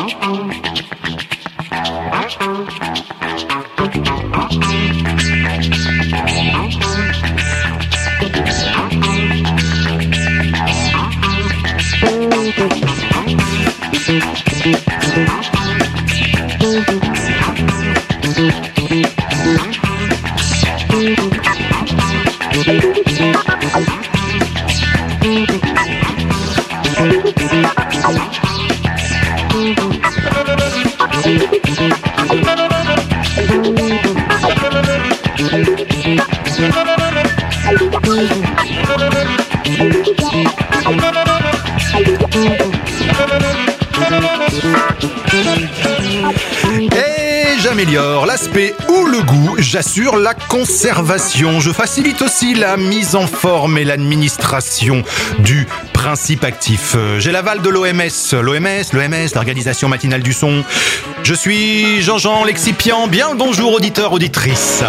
Et j'améliore l'aspect ou le goût, j'assure la conservation, je facilite aussi la mise en forme et l'administration du principe actif. J'ai l'aval de l'OMS, l'Organisation matinale du son. Je suis Jean-Jean Lexipian, bien le bonjour auditeurs, auditrices.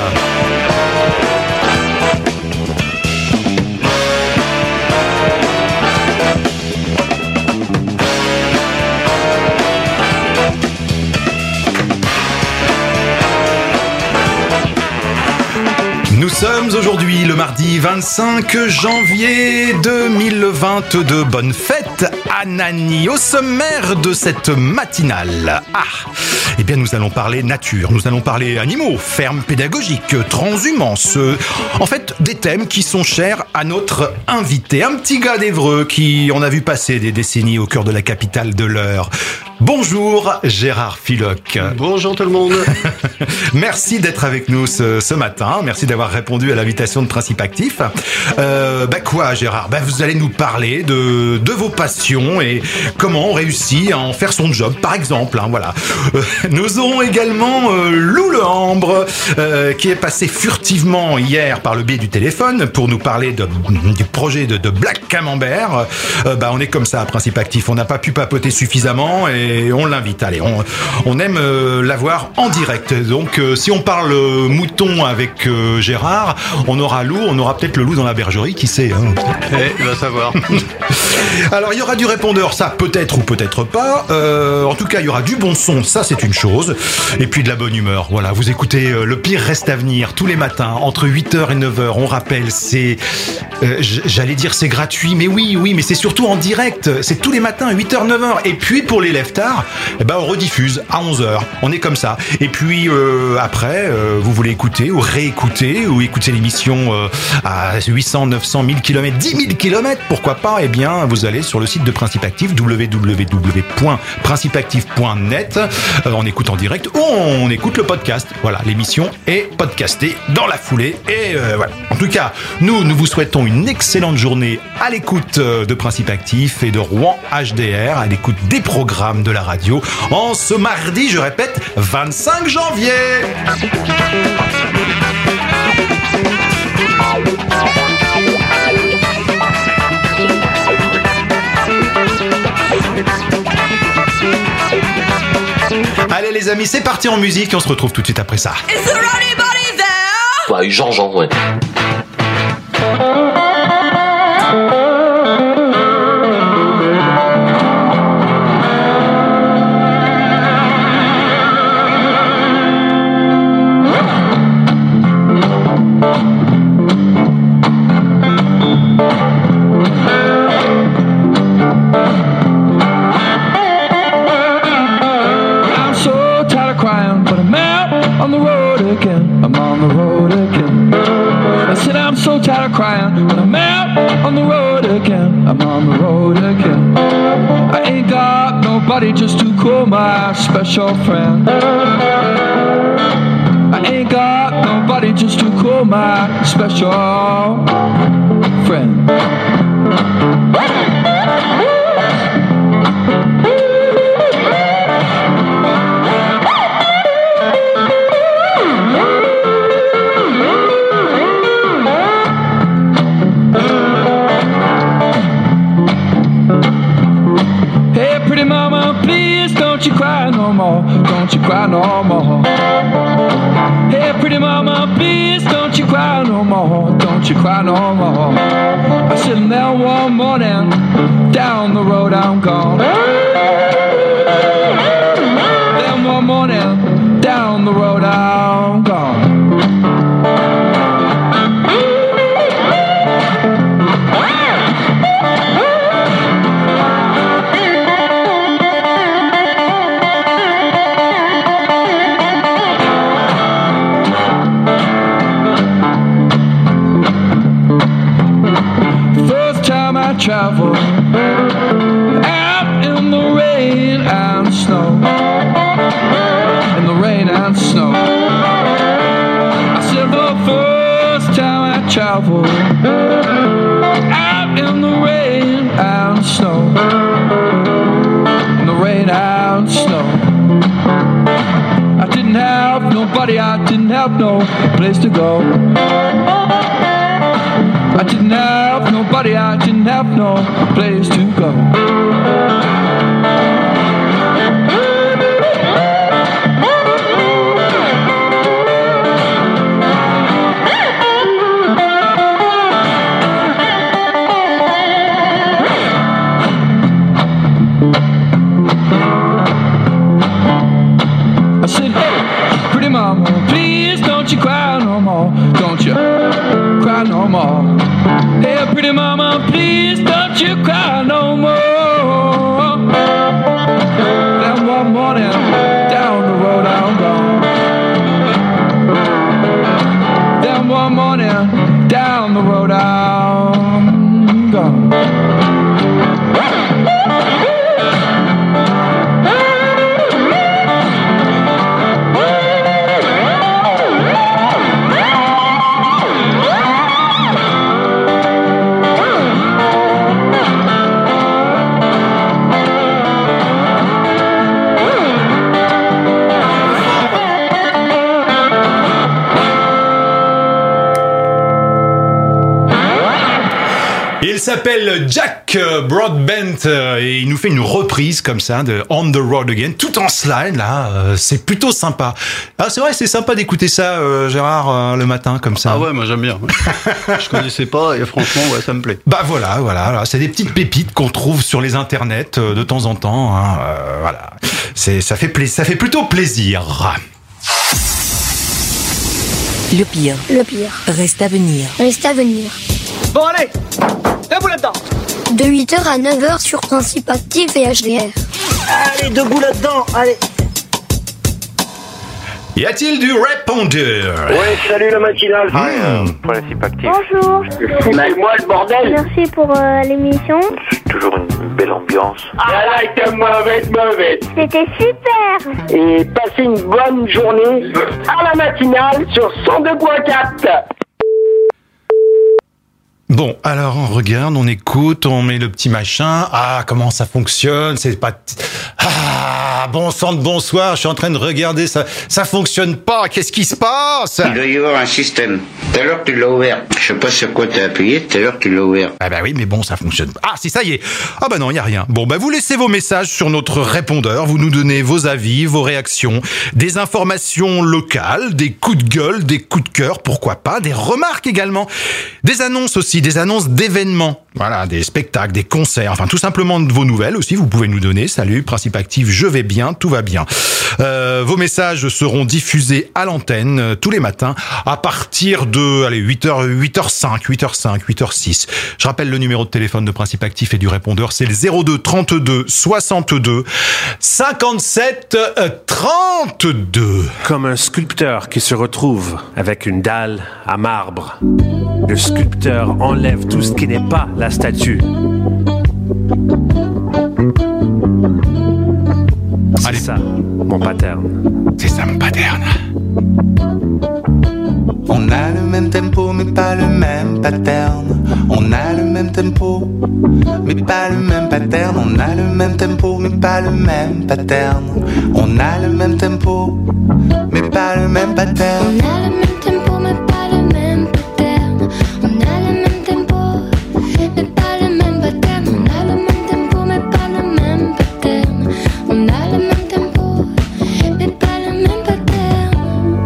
Nous sommes aujourd'hui le mardi 25 janvier 2022. Bonne fête Anani. Au sommaire de cette matinale. Eh bien nous allons parler nature, nous allons parler animaux, ferme pédagogique, transhumance. En fait, des thèmes qui sont chers à notre invité. Un petit gars d'Évreux qui on a vu passer des décennies au cœur de la capitale de l'Eure. Bonjour Gérard Filoc. Bonjour tout le monde. Merci d'être avec nous ce matin. Merci d'avoir répondu à l'invitation de Principe Actif. Quoi Gérard ? Vous allez nous parler de vos passions et comment on réussit à en faire son job, par exemple. Voilà. Nous aurons également Lou Le Hambre qui est passé furtivement hier par le biais du téléphone pour nous parler du projet de Black Camembert. On est comme ça à Principe Actif. On n'a pas pu papoter suffisamment et on l'invite. Allez, on aime l'avoir en direct. Donc, si on parle mouton avec Gérard, on aura Lou, on aura peut-être le loup dans la bergerie, qui sait. Il va savoir. Alors, il y aura du répondeur, ça peut-être ou peut-être pas. En tout cas, il y aura du bon son, ça c'est une chose. Et puis de la bonne humeur. Voilà, vous écoutez Le Pire reste à venir tous les matins, entre 8h et 9h. On rappelle, c'est... j'allais dire c'est gratuit, mais oui, mais c'est surtout en direct. C'est tous les matins, 8h, 9h. Et puis, pour les lève-tard, on rediffuse à 11h. On est comme ça. Et puis, après, vous voulez écouter ou réécouter ou écouter l'émission à 800, 900, 1000 km, 10 000 km, pourquoi pas ? Eh bien, vous allez sur le site de Principe Actif, www.principeactif.net. On écoute en direct ou on écoute le podcast. Voilà, l'émission est podcastée dans la foulée. Et voilà. En tout cas, nous vous souhaitons une excellente journée à l'écoute de Principe Actif et de Rouen HDR, à l'écoute des programmes de la radio en ce mardi, je répète, 25 janvier. Allez les amis, c'est parti en musique et on se retrouve tout de suite après ça. Is there anybody there? Ouais, Jean-Jean, ouais. Crying when I'm out on the road again. I'm on the road again. I ain't got nobody just to call my special friend. I ain't got nobody just to call my special friend. Don't you cry no more, don't you cry no more. Hey pretty mama, please don't you cry no more, don't you cry no more. I sitting there one morning, down the road I'm gone. snow, in the rain and snow. I said the first time I traveled out in the rain and snow, in the rain and snow. I didn't have nobody, I didn't have no place to go. I didn't have nobody, I didn't have no place to go. I said, hey, pretty mama, please don't you cry no more. Don't you cry no more. Hey, pretty mama, please don't you cry no more. Then one morning, down the road I'm gone. Then one morning, down the road I'm gone. Il s'appelle Jack Broadbent et il nous fait une reprise comme ça de On the Road Again, tout en slide là, c'est plutôt sympa. Ah c'est vrai, c'est sympa d'écouter ça, Gérard, le matin comme ça. Ah ouais, moi j'aime bien. Je connaissais pas et franchement, ouais, ça me plaît. Bah voilà, c'est des petites pépites qu'on trouve sur les internets de temps en temps. Hein, voilà, ça fait plutôt plaisir. Le pire reste à venir. Bon allez, debout là-dedans. De 8h à 9h sur Principe Actif et HDR. Allez, debout là-dedans, allez. Y a-t-il du répondeur? Ouais, salut la matinale. Principe actif. Bonjour. Mets-moi le bordel. Merci pour l'émission. C'est toujours une belle ambiance. Elle a été mauvaise. C'était super. Et passez une bonne journée à la matinale sur 102.4. Bon, alors on regarde, on écoute, on met le petit machin. Ah, comment ça fonctionne? C'est pas... Ah, bon sang de bonsoir, je suis en train de regarder, ça fonctionne pas. Qu'est-ce qui se passe? Il doit y avoir un système. Tout à l'heure, tu l'as ouvert. Je sais pas sur quoi tu as appuyé, tout à l'heure, tu l'as ouvert. Ah bah oui, mais bon, ça fonctionne pas. Ah si, ça y est. Ah bah non, il y a rien. Bon, bah vous laissez vos messages sur notre répondeur, vous nous donnez vos avis, vos réactions, des informations locales, des coups de gueule, des coups de cœur, pourquoi pas, des remarques également, des annonces aussi, des annonces d'événements. Voilà, des spectacles, des concerts, enfin tout simplement de vos nouvelles aussi, vous pouvez nous donner. Salut, Principe Actif, je vais bien, tout va bien. Vos messages seront diffusés à l'antenne tous les matins à partir de 8h05, 8h06. Je rappelle le numéro de téléphone de Principe Actif et du répondeur, c'est le 02 32 62 57 32. Comme un sculpteur qui se retrouve avec une dalle à marbre. Le sculpteur enlève tout ce qui n'est pas la statue. C'est ça, mon pattern. C'est ça, mon pattern. On a le même tempo, mais pas le même pattern. On a le même tempo, mais pas le même pattern. On a le même tempo, mais pas le même pattern. On a le même tempo, mais pas le même pattern. On a le même tempo, mais pas le même pattern. On a le même tempo, mais pas le même pattern. On a le même tempo, mais pas le même pattern. On a le même tempo, mais pas le même pattern.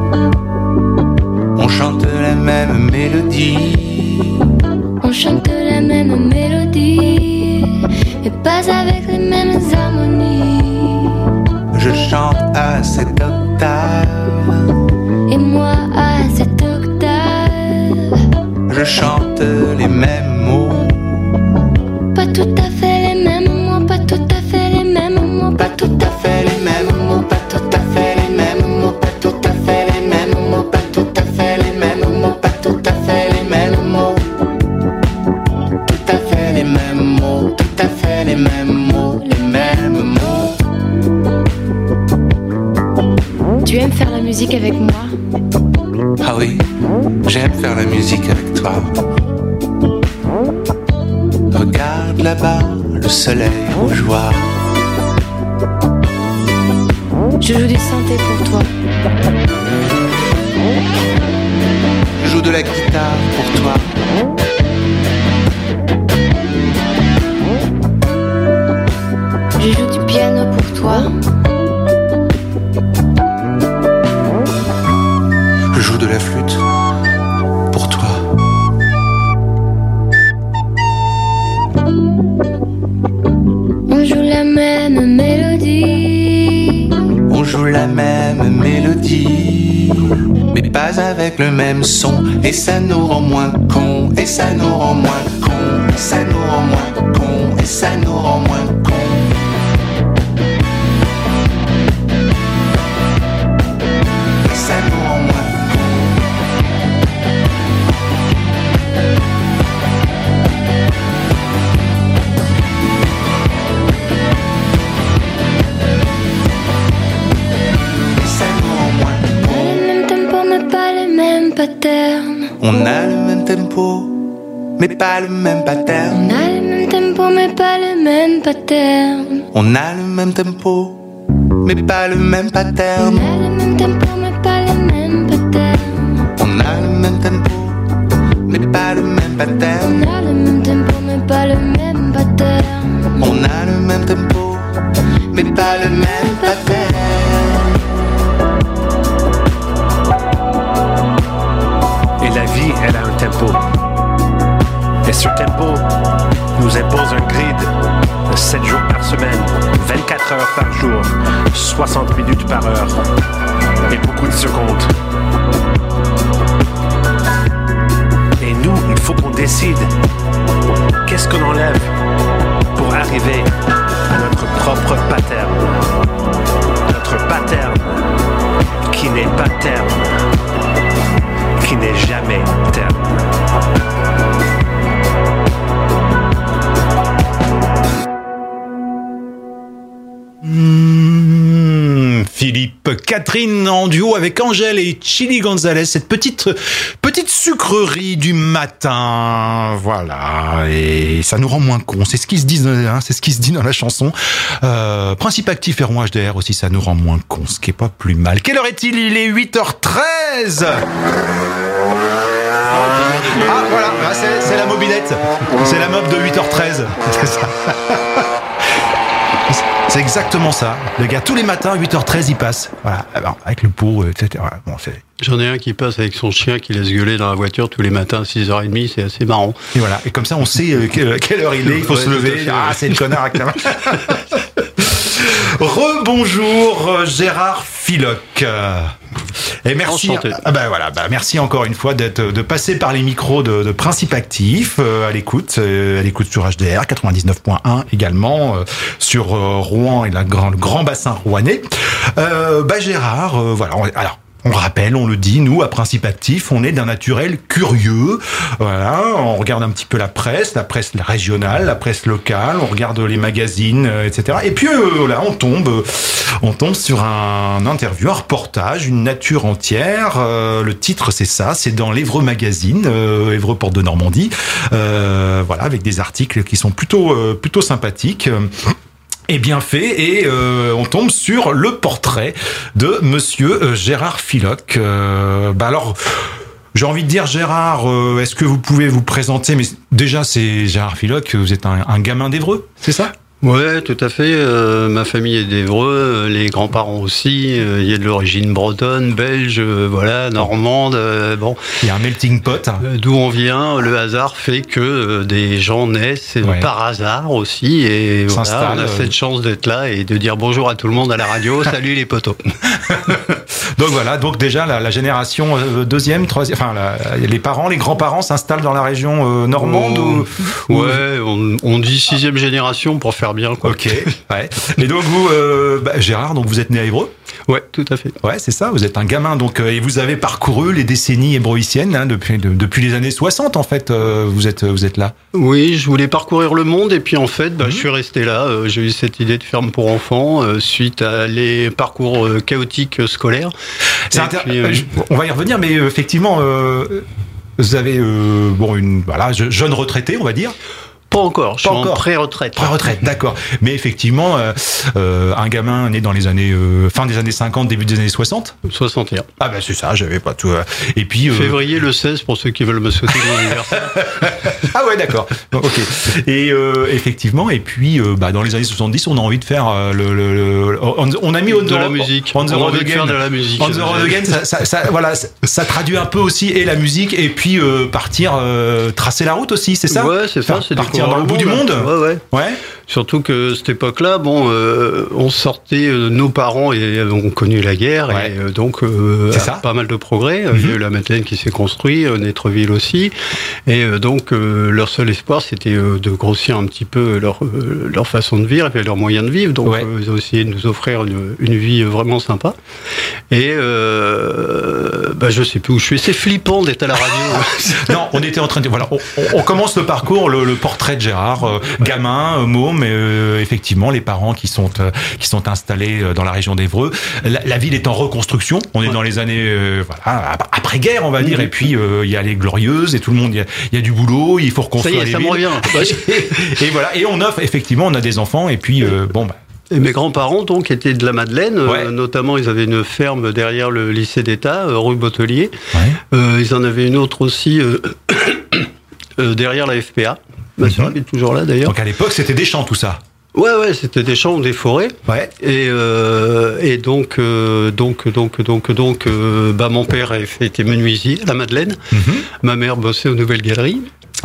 On chante la même mélodie. On chante la même mélodie, mais pas avec les mêmes harmonies. Je chante à cette octave, et moi à cette octave. je chante les mêmes mots. Pas tout à fait les mêmes mots, pas tout à fait les mêmes mots, Pas tout à fait les mêmes mots, pas tout à fait les mêmes mots, pas tout à fait les mêmes mots, pas tout à fait les mêmes mots, pas tout à fait les mêmes mots. Tout à fait les mêmes mots, tout à fait les mêmes mots, les mêmes mots. Tu aimes faire la musique avec moi? Ah oui, j'aime faire la musique avec toi. Regarde là-bas, le soleil rougeoir. Je joue du synthé pour toi. Je joue de la guitare pour toi. Je joue du piano pour toi. Je joue de la flûte pour toi. On joue la même mélodie. On joue la même mélodie, mais pas avec le même son. Et ça nous rend moins cons. Et ça nous rend moins cons. Et ça nous rend moins cons. Et ça nous rend moins cons. Et ça nous rend moins pattern. On a le même tempo, mais pas le même pattern. On a le même tempo, mais pas le même pattern. On a le même tempo, mais pas le même pattern. On a le même tempo, mais pas le même pattern. On a le même tempo, mais pas le même pattern. On a le même tempo, mais pas le même pattern. On a le même tempo, mais pas le même pattern. Et la vie, elle a un tempo. Et ce tempo nous impose un grid de 7 jours par semaine, 24 heures par jour, 60 minutes par heure et beaucoup de secondes. Et nous, il faut qu'on décide qu'est-ce qu'on enlève pour arriver à notre propre pattern. Notre pattern qui n'est pas terme, qui n'est jamais terme. Philippe Catherine en duo avec Angèle et Chili Gonzalez, cette petite sucrerie du matin, voilà, et ça nous rend moins cons. C'est ce qui se dit, hein, c'est ce qui se dit dans la chanson. Principe actif et rond HDR aussi, ça nous rend moins cons, ce qui est pas plus mal. Quelle heure est-il? Il est 8h13. Ah voilà, c'est la mobilette, c'est la mob de 8h13. C'est ça. C'est exactement ça. Le gars, tous les matins, 8h13, il passe. Voilà, avec le pot, etc. Bon, j'en ai un qui passe avec son chien qui laisse gueuler dans la voiture tous les matins à 6h30, c'est assez marrant. Et voilà, et comme ça, on sait quelle heure il est, il faut se lever. Ah, c'est le connard. Rebonjour, Gérard Philoc. Et merci. Merci encore une fois de passer par les micros de Principe Actif à l'écoute sur HDR 99.1 également sur Rouen et le grand bassin rouennais. Gérard, voilà. Alors. On rappelle, on le dit, nous, à Principe Actif, on est d'un naturel curieux. Voilà, on regarde un petit peu la presse régionale, la presse locale, on regarde les magazines, etc. Et puis là, on tombe sur un interview, un reportage, une nature entière. Le titre, c'est ça, c'est dans l'Évreux Magazine, Évreux Porte de Normandie. Voilà, avec des articles qui sont plutôt sympathiques. Et bien fait, et on tombe sur le portrait de monsieur Gérard Philoc. Alors, j'ai envie de dire, Gérard, est-ce que vous pouvez vous présenter? Mais déjà, c'est Gérard Philoc, vous êtes un gamin d'Évreux, c'est ça? Ouais, tout à fait. Ma famille est d'Évreux, les grands-parents aussi. Il y a de l'origine bretonne, belge, voilà, normande. Bon, il y a un melting pot. D'où on vient, le hasard fait que des gens naissent par hasard aussi. Et voilà, on a cette chance d'être là et de dire bonjour à tout le monde à la radio. Salut les potos. Donc voilà, donc déjà la génération deuxième, troisième, enfin les parents, les grands-parents s'installent dans la région normande Ouais, on dit 6e génération pour faire faire bien, quoi. Ok, ouais. Et donc vous, Gérard, donc vous êtes né à Évreux ? Ouais, tout à fait. Ouais, c'est ça, vous êtes un gamin, donc, et vous avez parcouru les décennies ébroïciennes, hein, depuis les années 60, en fait, vous êtes là. Oui, je voulais parcourir le monde, et puis en fait, je suis resté là. J'ai eu cette idée de ferme pour enfants, suite à les parcours chaotiques scolaires. On va y revenir, mais effectivement, vous avez, jeune retraité, on va dire. Pas encore, je suis en pré-retraite. Pré-retraite, d'accord. Mais effectivement, un gamin né dans les années fin des années 50, début des années 60. 61. Ah c'est ça, j'avais pas tout. Et puis février le 16 pour ceux qui veulent me souhaiter mon anniversaire. Ah ouais, d'accord. Ok. Et effectivement, et puis dans les années 70, on a envie de faire on a mis de la musique. On the Road Again. De la musique. On the Road Again, ça traduit un peu aussi et la musique et puis partir tracer la route aussi, c'est ça ? Ouais, c'est ça, c'est partir dans le bout du monde. Ouais. Surtout que cette époque-là, on sortait, nos parents ont connu la guerre, et donc pas mal de progrès. Il y a eu la Madeleine qui s'est construite, Netreville aussi, et donc leur seul espoir, c'était de grossir un petit peu leur façon de vivre et leurs moyens de vivre. Donc ils ont essayé de nous offrir une vie vraiment sympa. Et je sais plus où je suis. C'est flippant d'être à la radio. Non, on était en train de on commence le parcours, le portrait de Gérard, gamin, môme. Mais effectivement, les parents qui sont installés dans la région d'Évreux, la ville est en reconstruction. On est dans les années après-guerre, on va dire. Et puis il y a les glorieuses et tout le monde. Il y a du boulot. Il faut reconstruire. Ça y est, ça me revient. Et voilà. Et on offre effectivement, on a des enfants. Et puis Et mes grands-parents donc étaient de la Madeleine, notamment ils avaient une ferme derrière le lycée d'État, rue Bottelier. Ils en avaient une autre aussi derrière la FPA. Ma sœur habite toujours là d'ailleurs. Donc à l'époque c'était des champs tout ça. Ouais, c'était des champs ou des forêts. Ouais. Et donc, mon père était menuisier à la Madeleine. Ma mère bossait aux Nouvelles Galeries.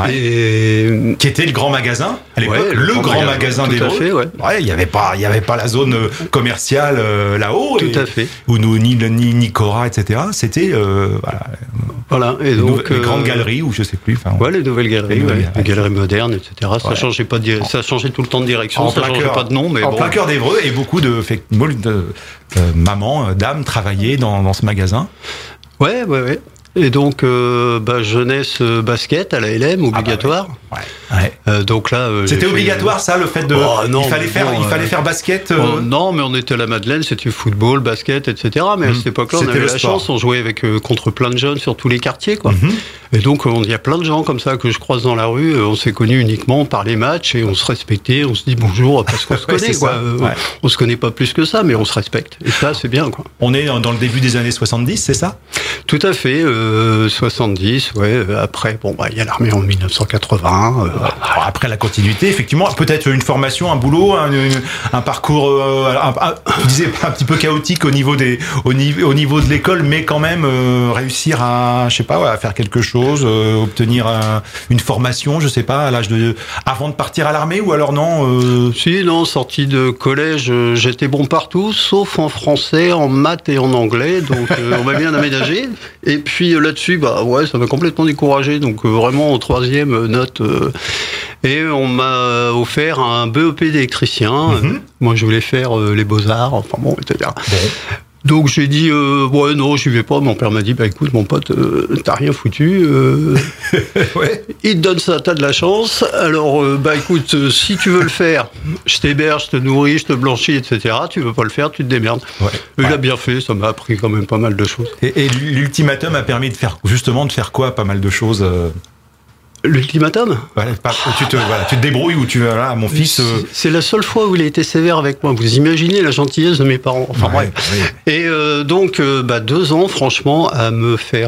Et qui était le grand magasin à l'époque, le grand magasin d'Évreux. Il y avait pas la zone commerciale là-haut. Tout à fait. Où ni Cora, etc. C'était voilà. Et donc les grandes galeries ou je sais plus. Les nouvelles galeries, les galeries modernes, etc. Ça changeait pas ça changeait tout le temps de direction. Ça changeait pas de nom, mais en plein cœur d'Évreux, et beaucoup de mamans, dames travaillaient dans ce magasin. Ouais. Et donc, jeunesse basket à la LM, obligatoire. Donc là, c'était obligatoire ça, le fait de. Il fallait faire basket. Non, mais on était à la Madeleine, c'était football, basket, etc. Mais à cette époque-là, on avait la chance, on jouait contre plein de jeunes sur tous les quartiers, quoi. Et donc, il y a plein de gens comme ça que je croise dans la rue. On s'est connus uniquement par les matchs et on se respectait. On se dit bonjour parce qu'on se connaît, quoi. On se connaît pas plus que ça, mais on se respecte. Et ça, c'est bien, quoi. On est dans le début des années 70, c'est ça ? Tout à fait. 70, après, il y a l'armée en 1980. Après la continuité, effectivement, peut-être une formation, un boulot, un parcours, tu disais un petit peu chaotique au niveau de l'école, mais quand même réussir à faire quelque chose, obtenir une formation, je sais pas, avant de partir à l'armée, ou alors non. Sorti de collège, j'étais bon partout, sauf en français, en maths et en anglais, donc on m'a bien aménagé. Et puis là-dessus, ça m'a complètement découragé. Donc vraiment en troisième note. Et on m'a offert un BEP d'électricien. Moi, je voulais faire les beaux-arts, etc. Donc j'ai dit non, j'y vais pas. Mon père m'a dit écoute mon pote, t'as rien foutu. Il te donne ça, t'as de la chance. Alors écoute, si tu veux le faire, je t'héberge, je te nourris, je te blanchis, etc. Tu veux pas le faire, tu te démerdes. Il a bien fait, ça m'a appris quand même pas mal de choses. Et l'ultimatum a permis de faire quoi, pas mal de choses. L'ultimatum ? Tu te débrouilles ou tu vas mon fils. C'est la seule fois où il a été sévère avec moi. Vous imaginez la gentillesse de mes parents. Bref. Et donc 2 ans, franchement, à me faire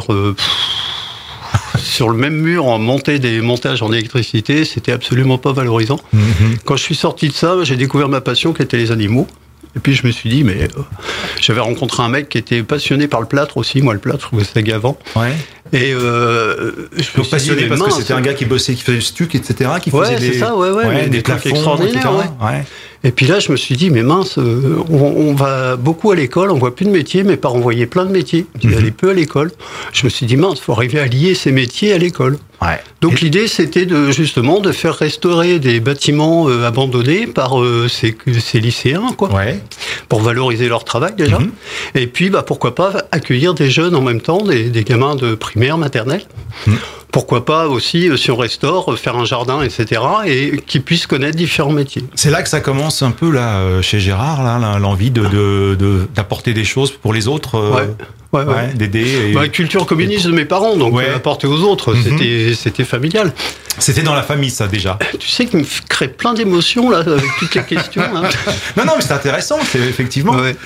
sur le même mur en monter des montages en électricité, c'était absolument pas valorisant. Quand je suis sorti de ça, j'ai découvert ma passion qui était les animaux. Et puis je me suis dit, j'avais rencontré un mec qui était passionné par le plâtre aussi. Moi, le plâtre, je trouvais ça gavant. Et je me suis passionné parce que c'était un gars qui bossait, qui faisait du stuc, etc., qui faisait des plafonds extraordinaires. Et puis là, je me suis dit, mais mince, on va beaucoup à l'école, on voit plus de métiers, mes parents voyaient plein de métiers, ils allaient peu à l'école. Je me suis dit, mince, il faut arriver à lier ces métiers à l'école. Ouais. Donc l'idée, c'était justement de faire restaurer des bâtiments abandonnés par ces lycéens, quoi, pour valoriser leur travail déjà. Et puis, pourquoi pas accueillir des jeunes en même temps, des gamins de primaire, maternelle. Pourquoi pas aussi, si on restaure, faire un jardin, etc., et qu'ils puissent connaître différents métiers. C'est là que ça commence un peu, là, chez Gérard, là, l'envie d'apporter des choses pour les autres. D'aider. Culture communiste de mes parents, donc apporter aux autres, c'était familial. C'était dans la famille, ça, déjà. Tu sais qu'il me crée plein d'émotions, là, avec toutes les questions. Hein. Non, mais c'est intéressant, c'est effectivement. Ouais.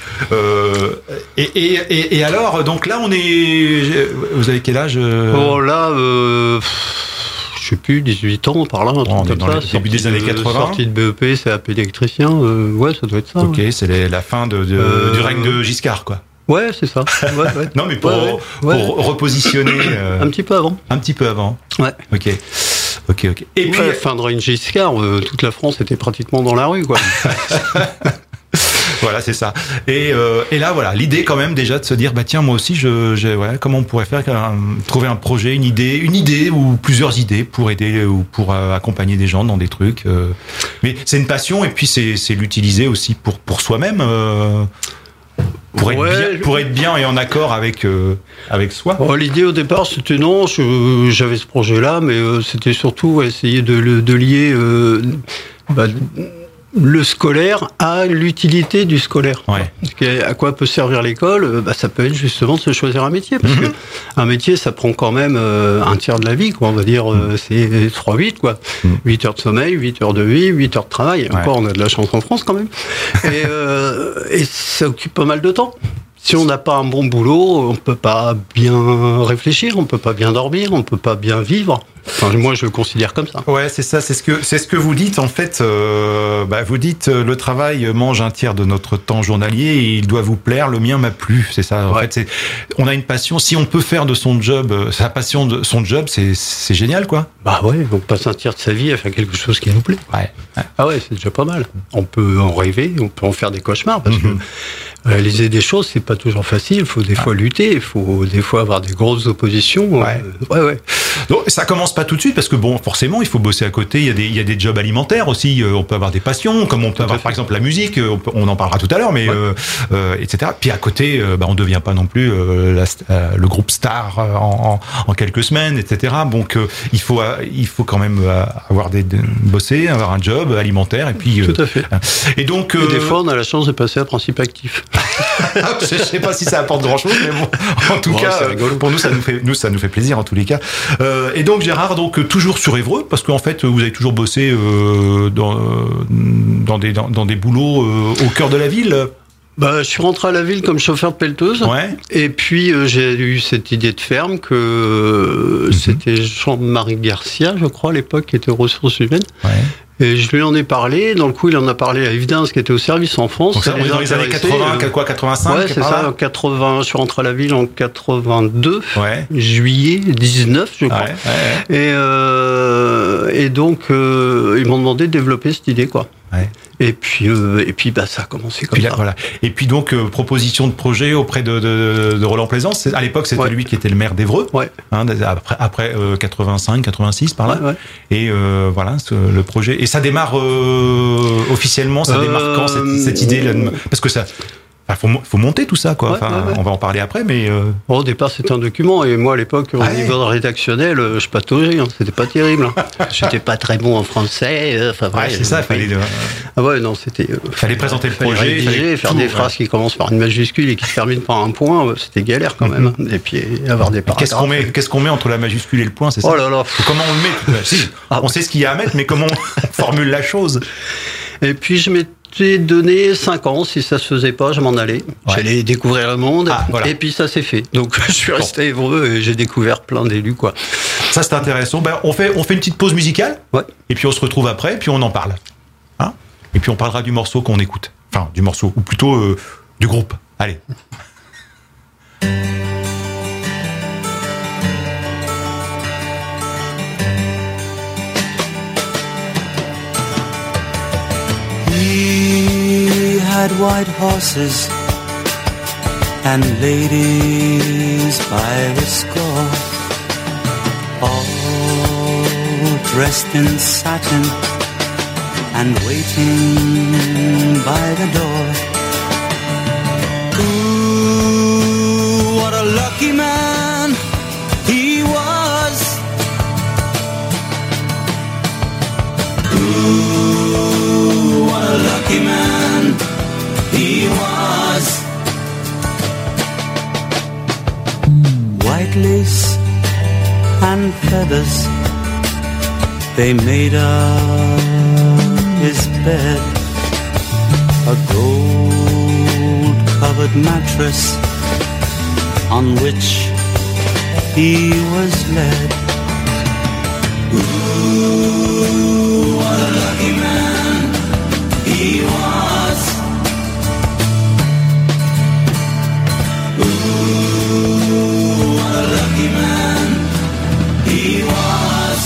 Et alors, donc là, vous avez quel âge Oh, là, je sais plus, 18 ans, par là, un truc comme ça. Début des années 80. Sortie de BEP, CAP d'électricien, ça doit être ça. Ok, c'est la fin du règne de Giscard, quoi. Ouais, c'est ça. Non, mais pour repositionner. Un petit peu avant. Un petit peu avant. Ouais. Ok. Et puis, fin de règne Giscard, toute la France était pratiquement dans la rue, quoi. Voilà, c'est ça. Et là, voilà, l'idée quand même déjà de se dire, tiens, moi aussi, comment on pourrait faire, trouver un projet, une idée ou plusieurs idées pour aider ou pour accompagner des gens dans des trucs. Mais c'est une passion et puis c'est l'utiliser aussi pour soi-même. Pour être bien et en accord avec soi. L'idée au départ, c'était j'avais ce projet-là, mais c'était surtout essayer de lier le scolaire à l'utilité du scolaire. À quoi peut servir l'école ? Ça peut être justement de se choisir un métier, parce que un métier, ça prend quand même un tiers de la vie, quoi. On va dire, c'est 3-8, quoi. 8 heures de sommeil, 8 heures de vie, 8 heures de travail. Encore, on a de la chance en France, quand même. Et ça occupe pas mal de temps. Si on n'a pas un bon boulot, on peut pas bien réfléchir, on peut pas bien dormir, on peut pas bien vivre. Enfin, moi, je le considère comme ça. Ouais, c'est ça. C'est ce que vous dites en fait. Vous dites le travail mange un tiers de notre temps journalier et il doit vous plaire. Le mien m'a plu. C'est ça. En fait, on a une passion. Si on peut faire de son job, sa passion de son job, c'est génial, quoi. On passe un tiers de sa vie à faire quelque chose qui nous plaît. Ah ouais, c'est déjà pas mal. On peut en rêver, on peut en faire des cauchemars parce que réaliser des choses, c'est pas toujours facile. Il faut des fois lutter, il faut des fois avoir des grosses oppositions. Donc, ça commence pas tout de suite parce que forcément, il faut bosser à côté. Il y a des jobs alimentaires aussi. On peut avoir des passions, comme on peut avoir par exemple la musique. On en parlera tout à l'heure, mais etc. Puis à côté, on devient pas non plus le groupe star en quelques semaines, etc. Donc il faut quand même bosser, avoir un job alimentaire et puis. Tout à fait. Et donc et des fois, on a la chance de passer à principe actif. Je sais pas si ça apporte grand chose, mais bon, en tout cas, pour nous, ça nous fait plaisir en tous les cas. Et donc Gérard, toujours sur Évreux, parce qu'en fait, vous avez toujours bossé dans des boulots au cœur de la ville. Je suis rentré à la ville comme chauffeur de pelleteuse. Et puis j'ai eu cette idée de ferme que c'était Jean-Marie Garcia, je crois, à l'époque, qui était aux ressources humaines. Et je lui en ai parlé. Dans le coup, il en a parlé à Evidence, qui était au service en France. Donc ça, on est dans les années 80, 85. Ouais, c'est ça. En 80, je suis rentré à la ville en 82, juillet 19, je crois. Et donc, ils m'ont demandé de développer cette idée, quoi. Et puis, ça a commencé comme ça. Voilà. Et puis donc, proposition de projet auprès de Roland Plaisance. À l'époque, c'était lui qui était le maire d'Évreux. Après 85, 86, par là. Et voilà, le projet. Et ça démarre officiellement, ça démarre quand cette idée là, parce que ça. Faut monter tout ça, quoi. On va en parler après, mais. Au départ, c'était un document, et moi, à l'époque, au niveau rédactionnel, je pataugeais, c'était pas terrible. J'étais pas très bon en français. C'est ça, fallait. C'était. Fallait présenter le projet, rédiger, faire des phrases qui commencent par une majuscule et qui se terminent par un point, c'était galère quand même. Et puis avoir des paragraphes. Qu'est-ce qu'on met entre la majuscule et le point, c'est ça? Oh là là. Comment on le met? On sait ce qu'il y a à mettre, mais comment on formule la chose? Et puis je m'étais donné 5 ans, si ça se faisait pas, je m'en allais. J'allais découvrir le monde, et puis ça s'est fait. Donc je suis resté à Évreux et j'ai découvert plein d'élus, quoi. Ça c'est intéressant. On fait une petite pause musicale, et puis on se retrouve après, et puis on en parle. Et puis on parlera du morceau qu'on écoute. Enfin, du morceau, ou plutôt du groupe. Allez. ride white horses and ladies by the score, all dressed in satin and waiting by the door. Ooh, what a lucky man he was. Ooh, what a lucky man he was. White lace and feathers, they made up his bed. A gold-covered mattress on which he was led. Ooh, what a lucky man he was. Ooh, what a lucky man he was.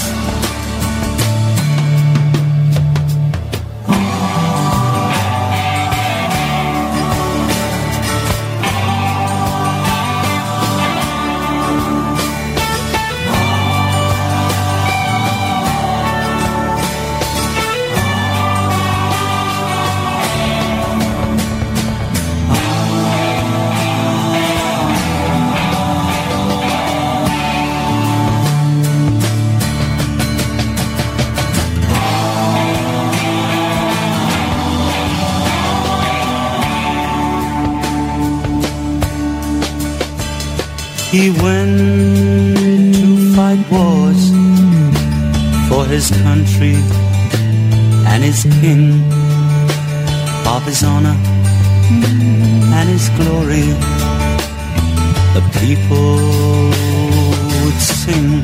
He went to fight wars for his country and his king, of his honor and his glory. The people would sing.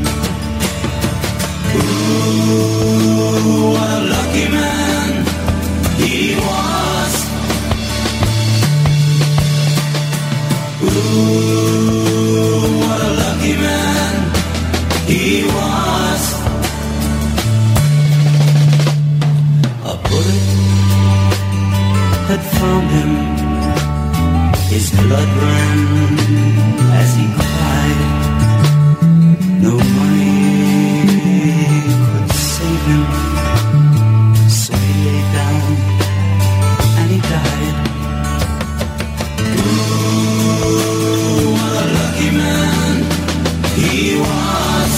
Ooh, what a lucky man he was. Ooh, what a lucky man he was. A bullet had found him. His blood ran as he cried. No money could save him, so he lay down and he died. Ooh, what a lucky man he was.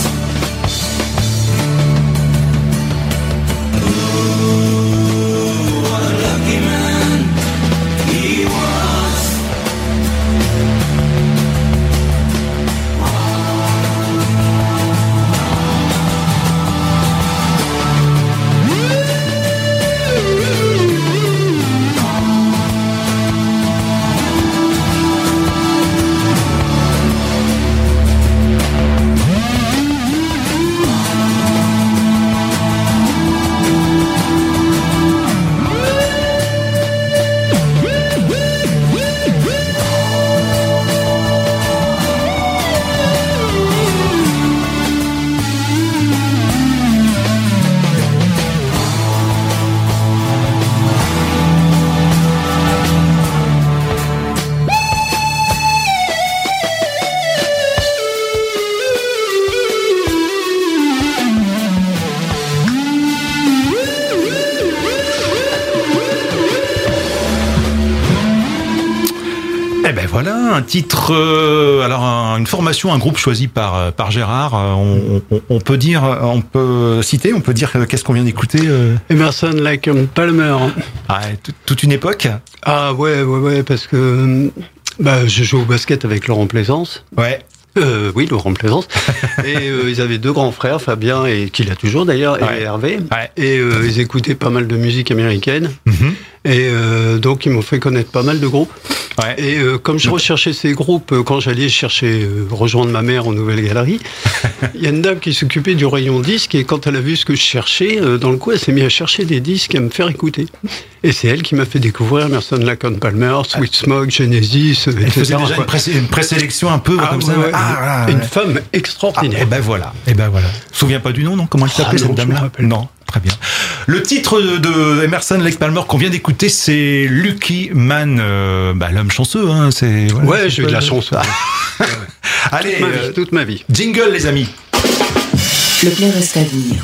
Ooh, what a lucky man he was. Eh ben voilà, un titre, une formation, un groupe choisi par Gérard. On peut dire, on peut dire qu'est-ce qu'on vient d'écouter. Emerson, Lake and Palmer. Ah, toute une époque. Ah ouais, parce que je joue au basket avec Laurent Plaisance. Ouais. Oui, Laurent Plaisance. Et ils avaient deux grands frères, Fabien, et qu'il a toujours d'ailleurs, et Hervé. Ouais. Et ils écoutaient pas mal de musique américaine. Mm-hmm. Et donc ils m'ont fait connaître pas mal de groupes. Ouais. Et comme je recherchais ces groupes, quand j'allais chercher rejoindre ma mère en Nouvelle Galerie, il y a une dame qui s'occupait du rayon disque, et quand elle a vu ce que je cherchais dans le coup, elle s'est mise à chercher des disques, à me faire écouter. Et c'est elle qui m'a fait découvrir Emerson, Lake and Palmer, Sweet Smoke, Genesis, etc. Elle faisait déjà une présélection un peu comme ça. Une femme extraordinaire. Et ben voilà. Je me souviens pas du nom, non? Comment elle s'appelait cette dame-là? Non. Très bien. Le titre de Emerson Lake Palmer qu'on vient d'écouter, c'est Lucky Man, l'homme chanceux. Hein, c'est, voilà, ouais, j'ai eu de la chance. Allez, toute ma vie. Jingle, les amis. Le bien reste à venir.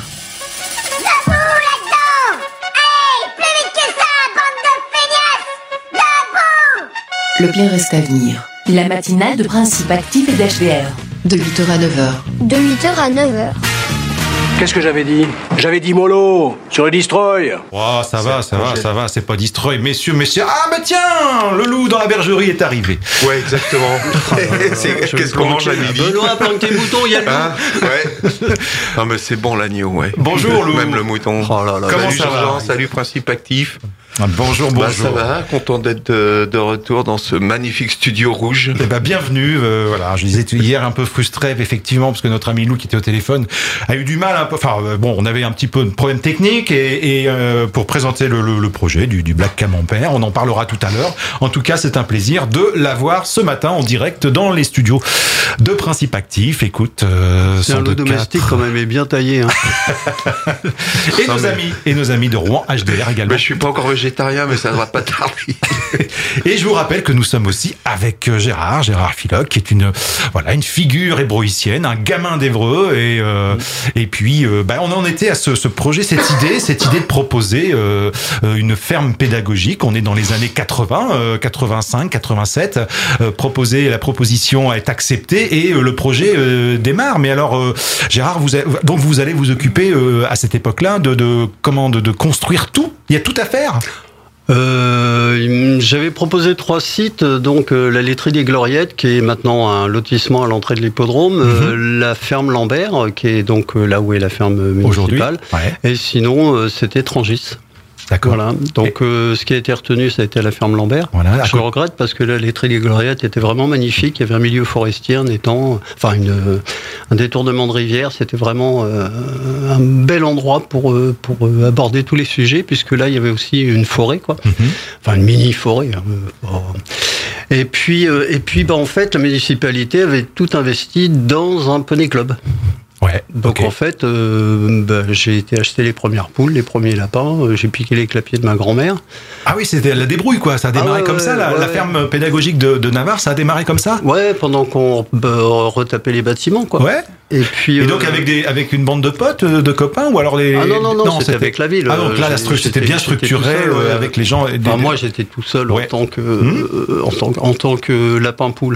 Le bien reste à venir. La matinale de Principe Actif et d'HDR. De 8h à 9h. De 8h à 9h. Qu'est-ce que j'avais dit? J'avais dit mollo sur le Destroy. Oh, ça va, c'est pas Destroy. Messieurs. Ah, bah tiens, le loup dans la bergerie est arrivé. Ouais, exactement. Qu'est-ce qu'on mange à midi? Benoît, plante tes moutons, il y a le loup. Ouais. Non, mais c'est bon, l'agneau, ouais. Bonjour, loup. Même le mouton. Oh là là. Comment salut, ça va? Jean, salut, Principe Actif. Bonjour. Ça va, content d'être de retour dans ce magnifique studio rouge. Eh ben, bienvenue. Voilà, je disais hier un peu frustré, effectivement, parce que notre ami Lou qui était au téléphone a eu du mal un peu. Enfin, on avait un petit peu de problème technique et pour présenter le projet du Black Camembert, on en parlera tout à l'heure. En tout cas, c'est un plaisir de l'avoir ce matin en direct dans les studios de Principe Actif. Écoute, c'est un loup domestique quand même, est bien taillé. Hein. et nos amis de Rouen HDR également. Mais je suis pas encore végétarien, mais ça ne va pas tarder. Et je vous rappelle que nous sommes aussi avec Gérard Philoc, qui est une figure ébroïcienne, un gamin d'Évreux, et puis on en était à ce projet, cette idée de proposer une ferme pédagogique. On est dans les années 80, 85, 87. La proposition est acceptée et le projet démarre. Mais alors, Gérard, vous allez vous occuper à cette époque-là de construire tout. Il y a tout à faire. J'avais proposé 3 sites, donc la laiterie des Gloriettes, qui est maintenant un lotissement à l'entrée de l'hippodrome, la ferme Lambert, qui est donc là où est la ferme municipale, et sinon c'était Trangis. D'accord. Voilà. Donc, ce qui a été retenu, ça a été la ferme Lambert. Voilà, je le regrette parce que la laiterie des Gloriettes était vraiment magnifique. Il y avait un milieu forestier, un détournement de rivière. C'était vraiment un bel endroit pour aborder tous les sujets, puisque là, il y avait aussi une forêt, quoi. Enfin, une mini-forêt. Et puis, en fait, la municipalité avait tout investi dans un poney club. Ouais. Donc en fait, j'ai été acheter les premières poules, les premiers lapins, j'ai piqué les clapiers de ma grand-mère. Ah oui, c'était la débrouille, quoi. Ça a démarré comme ça, la ferme pédagogique de Navarre, ça a démarré comme ça. Ouais, pendant qu'on retapait les bâtiments, quoi. Ouais. Et donc avec une bande de potes, de copains, ou alors les. Ah non, c'était avec la ville. Ah donc là, c'était bien structuré avec les gens. Moi, j'étais tout seul en tant que lapin poule.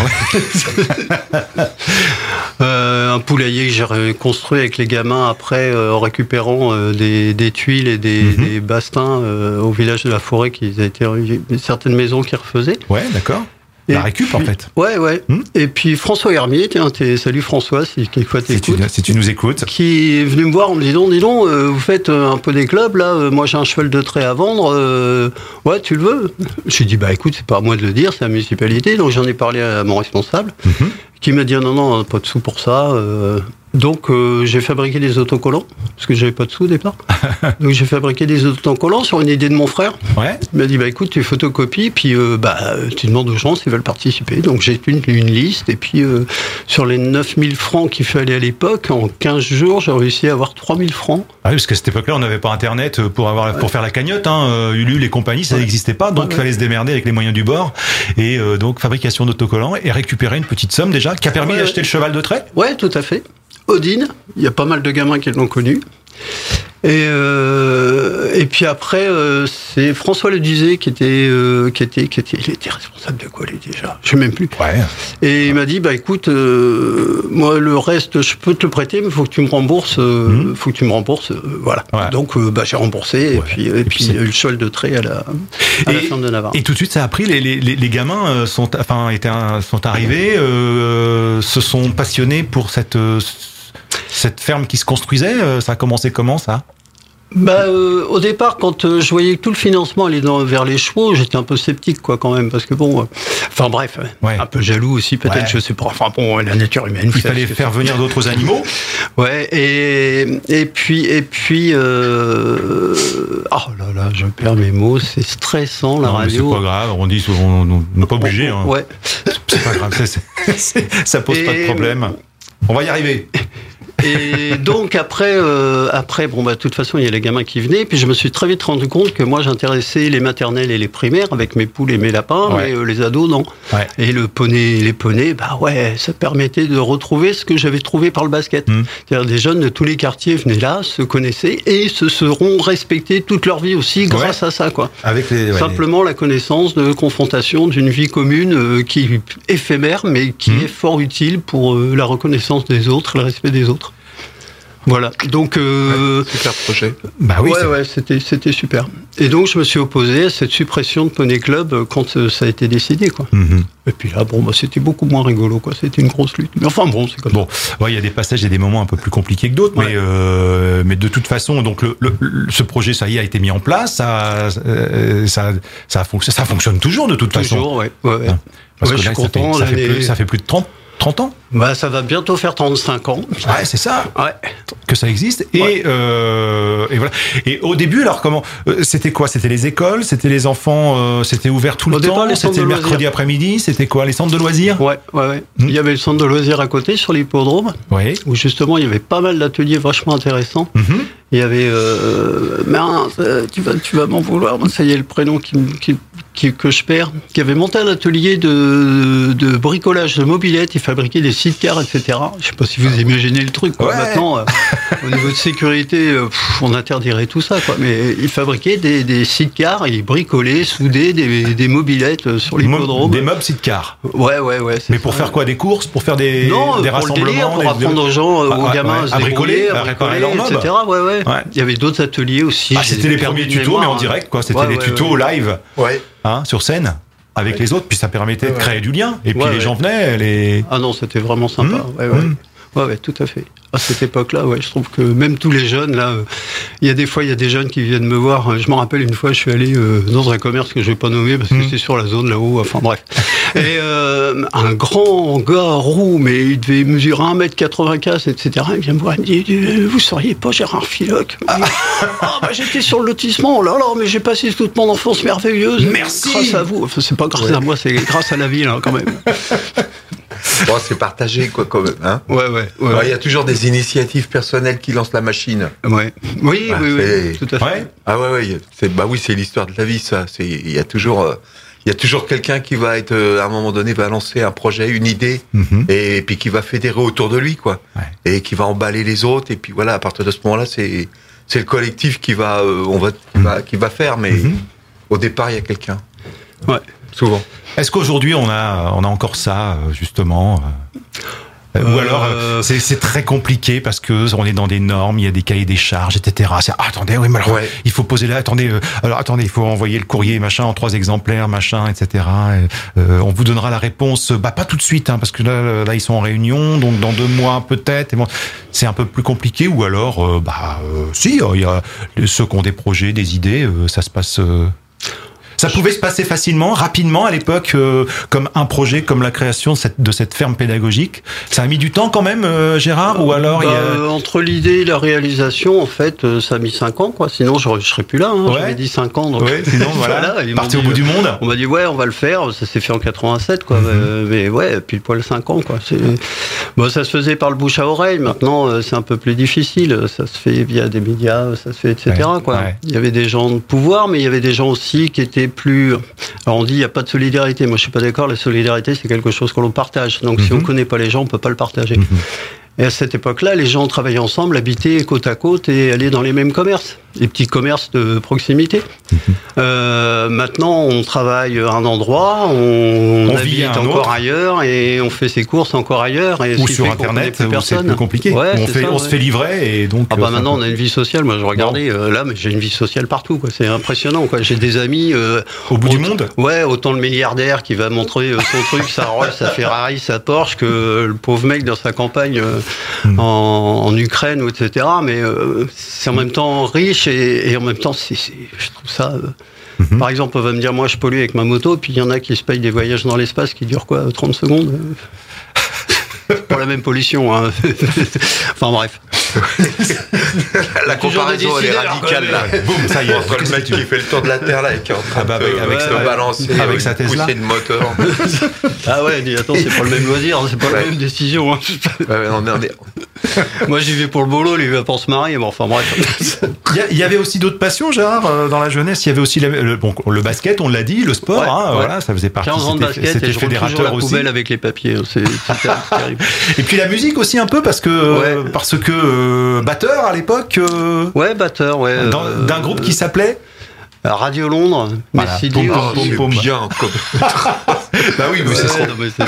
Un poulailler que j'ai construit avec les gamins après, en récupérant des tuiles et des bastins au village de la Forêt, qui étaient certaines maisons qui refaisaient. Ouais, d'accord. La récup, en fait. Ouais. Et puis François Hermier, salut François, si quelquefois t'écoutes. Si tu nous écoutes. Qui est venu me voir en me disant, dis donc, vous faites un peu des clubs, là, moi j'ai un cheval de trait à vendre, ouais, tu le veux? J'ai dit, écoute, c'est pas à moi de le dire, c'est la municipalité, donc j'en ai parlé à mon responsable, qui m'a dit, non, pas de sous pour ça. Donc j'ai fabriqué des autocollants, parce que j'avais pas de sous au départ. Donc j'ai fabriqué des autocollants sur une idée de mon frère. Ouais. Il m'a dit, écoute, tu photocopies, puis tu demandes aux gens s'ils veulent participer. Donc j'ai une liste, et puis sur les 9000 francs qu'il fallait à l'époque, en 15 jours, j'ai réussi à avoir 3000 francs. Ah oui, parce qu'à cette époque-là, on n'avait pas Internet pour faire la cagnotte. Ulule et compagnie, ça n'existait pas, donc il fallait se démerder avec les moyens du bord. Et donc fabrication d'autocollants et récupérer une petite somme déjà, qui a permis d'acheter le cheval de trait. Ouais, tout à fait. Odine, il y a pas mal de gamins qui l'ont connu. Et puis après, c'est François Leduzé il était responsable de quoi, lui, déjà? Je sais même plus. Ouais. Et il m'a dit, écoute, moi, le reste, je peux te le prêter, mais faut que tu me rembourses, voilà. Ouais. Donc, j'ai remboursé, et puis le cheval de trait à la ferme de Navarre. Et tout de suite, ça a pris, les gamins sont arrivés, se sont passionnés pour cette ferme qui se construisait. Ça a commencé comment, ça? Au départ, quand je voyais que tout le financement allait vers les chevaux, j'étais un peu sceptique, quoi, quand même, parce que un peu jaloux aussi, peut-être, je sais pas. La nature humaine. Il fallait faire venir d'autres animaux. Ouais, et puis, oh là là, je perds mes mots, c'est stressant, la radio. C'est pas grave, on dit, on n'a pas bougé. Hein. Ouais. C'est pas grave, ça pose pas de problème. On va y arriver. Et donc après, bon bah de toute façon il y a les gamins qui venaient, puis je me suis très vite rendu compte que moi j'intéressais les maternelles et les primaires avec mes poules et mes lapins, mais les ados non. Ouais. Et les poneys, bah ouais, ça permettait de retrouver ce que j'avais trouvé par le basket. C'est-à-dire des jeunes de tous les quartiers venaient là, se connaissaient et se seront respectés toute leur vie aussi grâce à ça, quoi. Avec simplement la connaissance de confrontation d'une vie commune qui est éphémère, mais qui est fort utile pour la reconnaissance des autres, le respect des autres. Voilà, donc super projet. Bah oui, c'était super. Et donc je me suis opposé à cette suppression de Poney Club quand ça a été décidé, quoi. Et puis là, bon, bah, c'était beaucoup moins rigolo, quoi. C'était une grosse lutte. Mais enfin bon, c'est comme ça. Bon, il y a des passages et des moments un peu plus compliqués que d'autres, mais de toute façon, donc ce projet, ça y est, a été mis en place. Ça fonctionne toujours de toute façon. Toujours, ouais. Parce que là, je suis content. Ça fait plus de 30 ans. Bah, ça va bientôt faire 35 ans. Ouais, c'est ça. Ouais. Que ça existe. Et voilà. Et au début, alors comment c'était quoi? C'était les écoles, c'était les enfants, c'était ouvert tout le temps. C'était le mercredi après-midi. C'était quoi? Les centres de loisirs? Ouais. Il y avait le centre de loisirs à côté sur l'hippodrome. Oui. Où justement il y avait pas mal d'ateliers vachement intéressants. Il y avait tu vas m'en vouloir. Ça y est, le prénom que je perds, qui avait monté un atelier de bricolage de mobylettes, il fabriquait des sidecar, etc. Je sais pas si vous imaginez le truc, quoi. Maintenant, au niveau de sécurité, on interdirait tout ça, quoi. Mais il fabriquait des sidecar, il bricolait, soudait des mobylettes sur l'hippodrome. Des mobs sidecar. Ouais. Mais pour faire quoi? Des courses? Pour faire des rassemblements? Pour apprendre aux gens, aux gamins à bricoler, à réparer leurs mobs, etc. Ouais. Il y avait d'autres ateliers aussi. C'était les premiers tutos, mais en direct, quoi. C'était les tutos live. Ouais. Sur scène, avec les autres, puis ça permettait de créer du lien. Et puis les gens venaient. Ah non, c'était vraiment sympa. Ouais, tout à fait. À cette époque-là, je trouve que même tous les jeunes, là, il y a des jeunes qui viennent me voir. Je me rappelle une fois, je suis allé dans un commerce que je vais pas nommer parce que c'était sur la zone là-haut, enfin bref. Et un grand gars roux, mais il devait mesurer 1m95, etc. Il vient me voir, il me dit, vous seriez pas Gérard Philoc? J'étais sur le lotissement, mais j'ai passé toute mon enfance merveilleuse. Merci. Grâce à vous. Enfin, c'est pas grâce à moi, c'est grâce à la ville, quand même. Bon, c'est partagé, quoi, quand même. Hein. Ouais. Alors, il y a toujours des initiatives personnelles qui lancent la machine. Ouais. Oui, tout à fait. Ouais. Ah ouais. C'est l'histoire de la vie, ça. Il y a toujours quelqu'un qui va être, à un moment donné, va lancer un projet, une idée, et puis qui va fédérer autour de lui, quoi. Ouais. Et qui va emballer les autres, et puis voilà, à partir de ce moment-là, c'est le collectif qui va faire, mais au départ, il y a quelqu'un. Ouais. Souvent. Est-ce qu'aujourd'hui on a encore ça justement ou alors c'est très compliqué parce que on est dans des normes, il y a des cahiers des charges, etc. Attendez, mais alors il faut poser là. Attendez, il faut envoyer le courrier machin en 3 exemplaires, machin, etc. On vous donnera la réponse. Pas tout de suite, parce que là ils sont en réunion, donc dans 2 mois peut-être. Et bon, c'est un peu plus compliqué. Ou alors, si il y a ceux qui ont des projets, des idées, ça se passe. Ça pouvait se passer facilement, rapidement à l'époque, comme un projet, comme la création de cette ferme pédagogique. Ça a mis du temps quand même, Gérard, ou alors entre l'idée et la réalisation, en fait, ça a mis 5 ans, quoi. Sinon, je serais plus là. J'avais dit 5 ans. Donc... sinon, voilà. Parti au bout du monde. On m'a dit, on va le faire. Ça s'est fait en 87, quoi. Mais pile poil 5 ans, quoi. Ça se faisait par le bouche à oreille. Maintenant, c'est un peu plus difficile. Ça se fait via des médias, ça se fait, etc., quoi. Ouais. Il y avait des gens de pouvoir, mais il y avait des gens aussi qui étaient plus... Alors on dit il n'y a pas de solidarité. Moi je suis pas d'accord, la solidarité c'est quelque chose que l'on partage. Donc si on connaît pas les gens, on peut pas le partager. Et à cette époque-là, les gens travaillaient ensemble, habitaient côte à côte et allaient dans les mêmes commerces, les petits commerces de proximité. Maintenant, on travaille à un endroit, on habite encore ailleurs et on fait ses courses encore ailleurs. Et ou sur Internet, où c'est plus compliqué. On se fait livrer et donc... maintenant, on a une vie sociale. Moi, je regardais là, mais j'ai une vie sociale partout, quoi. C'est impressionnant, quoi. J'ai des amis... au bout du monde. Ouais, autant le milliardaire qui va montrer son truc, sa Rolls, sa Ferrari, sa Porsche, que le pauvre mec dans sa campagne... en Ukraine, etc. Mais c'est en même temps riche et en même temps, je trouve ça... Par exemple, on va me dire, moi, je pollue avec ma moto, puis il y en a qui se payent des voyages dans l'espace qui durent 30 secondes pour la même pollution. Enfin, bref. La comparaison, elle est radicale, là. Boum, ça y est. Entre le mec qui fait le tour de la Terre, là, et qui est en train de se balancer avec sa Tesla. Pousser de moteur. Attends, c'est pas le même loisir, c'est pas la même décision. Moi, j'y vais pour le boulot, lui, il va pour se marier. Bon, enfin, bref. Il y avait aussi d'autres passions, Gérard, dans la jeunesse. Il y avait aussi le basket, on l'a dit, le sport. Voilà, ça faisait partie. 15 ans de basket, c'était et je fédérateur toujours la aussi. poubelle avec les papiers. C'est terrible. Et puis la musique aussi un peu parce que batteur à l'époque. Ouais, batteur, ouais. D'un groupe qui s'appelait Radio Londres. Voilà. Mais Bien comme. Bah oui, mais c'est ça.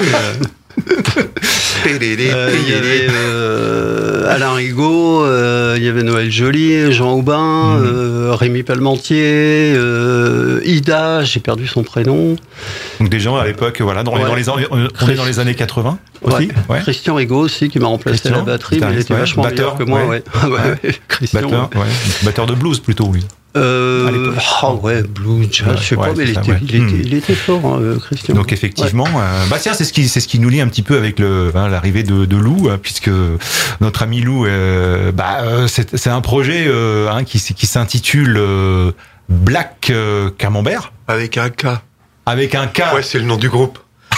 Il y avait Alain Rigaud, il y avait Noël Joly, Jean Aubin, Rémi Palmentier, Ida, j'ai perdu son prénom. Donc des gens à l'époque, voilà, on est dans les années 80 aussi. Ouais. Christian Rigaud aussi qui m'a remplacé à la batterie, mais il était vachement meilleur que moi. Christian. Batteur de blues plutôt, lui. Blues, jazz, je sais pas, mais il était fort, Christian. Donc effectivement, tiens, c'est ce qui nous lie un petit peu avec l'arrivée de Lou, puisque notre ami Lou, c'est un projet qui s'intitule Black Camembert. Avec un K. Avec un K. Ouais, c'est le nom du groupe.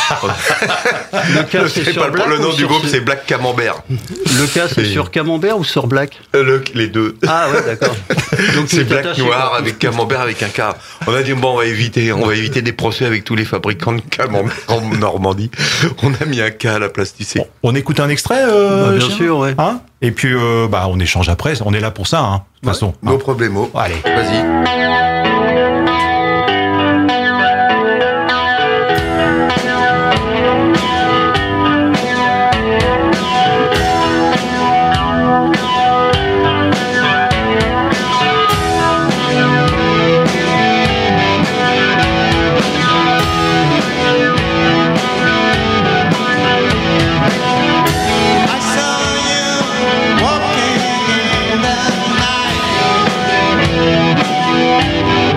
Le nom du groupe, c'est Black Camembert. Le K, c'est sur Camembert ou sur Black? Les deux. Ah ouais, d'accord. Donc c'est Black Noir avec Camembert avec un K. On a dit on va éviter des procès avec tous les fabricants de Camembert en Normandie. On a mis un K à la place du C. On écoute un extrait, bien sûr, ouais. Et puis on échange après. On est là pour ça, de toute façon. No problemo. Allez, vas-y. Walking in the night.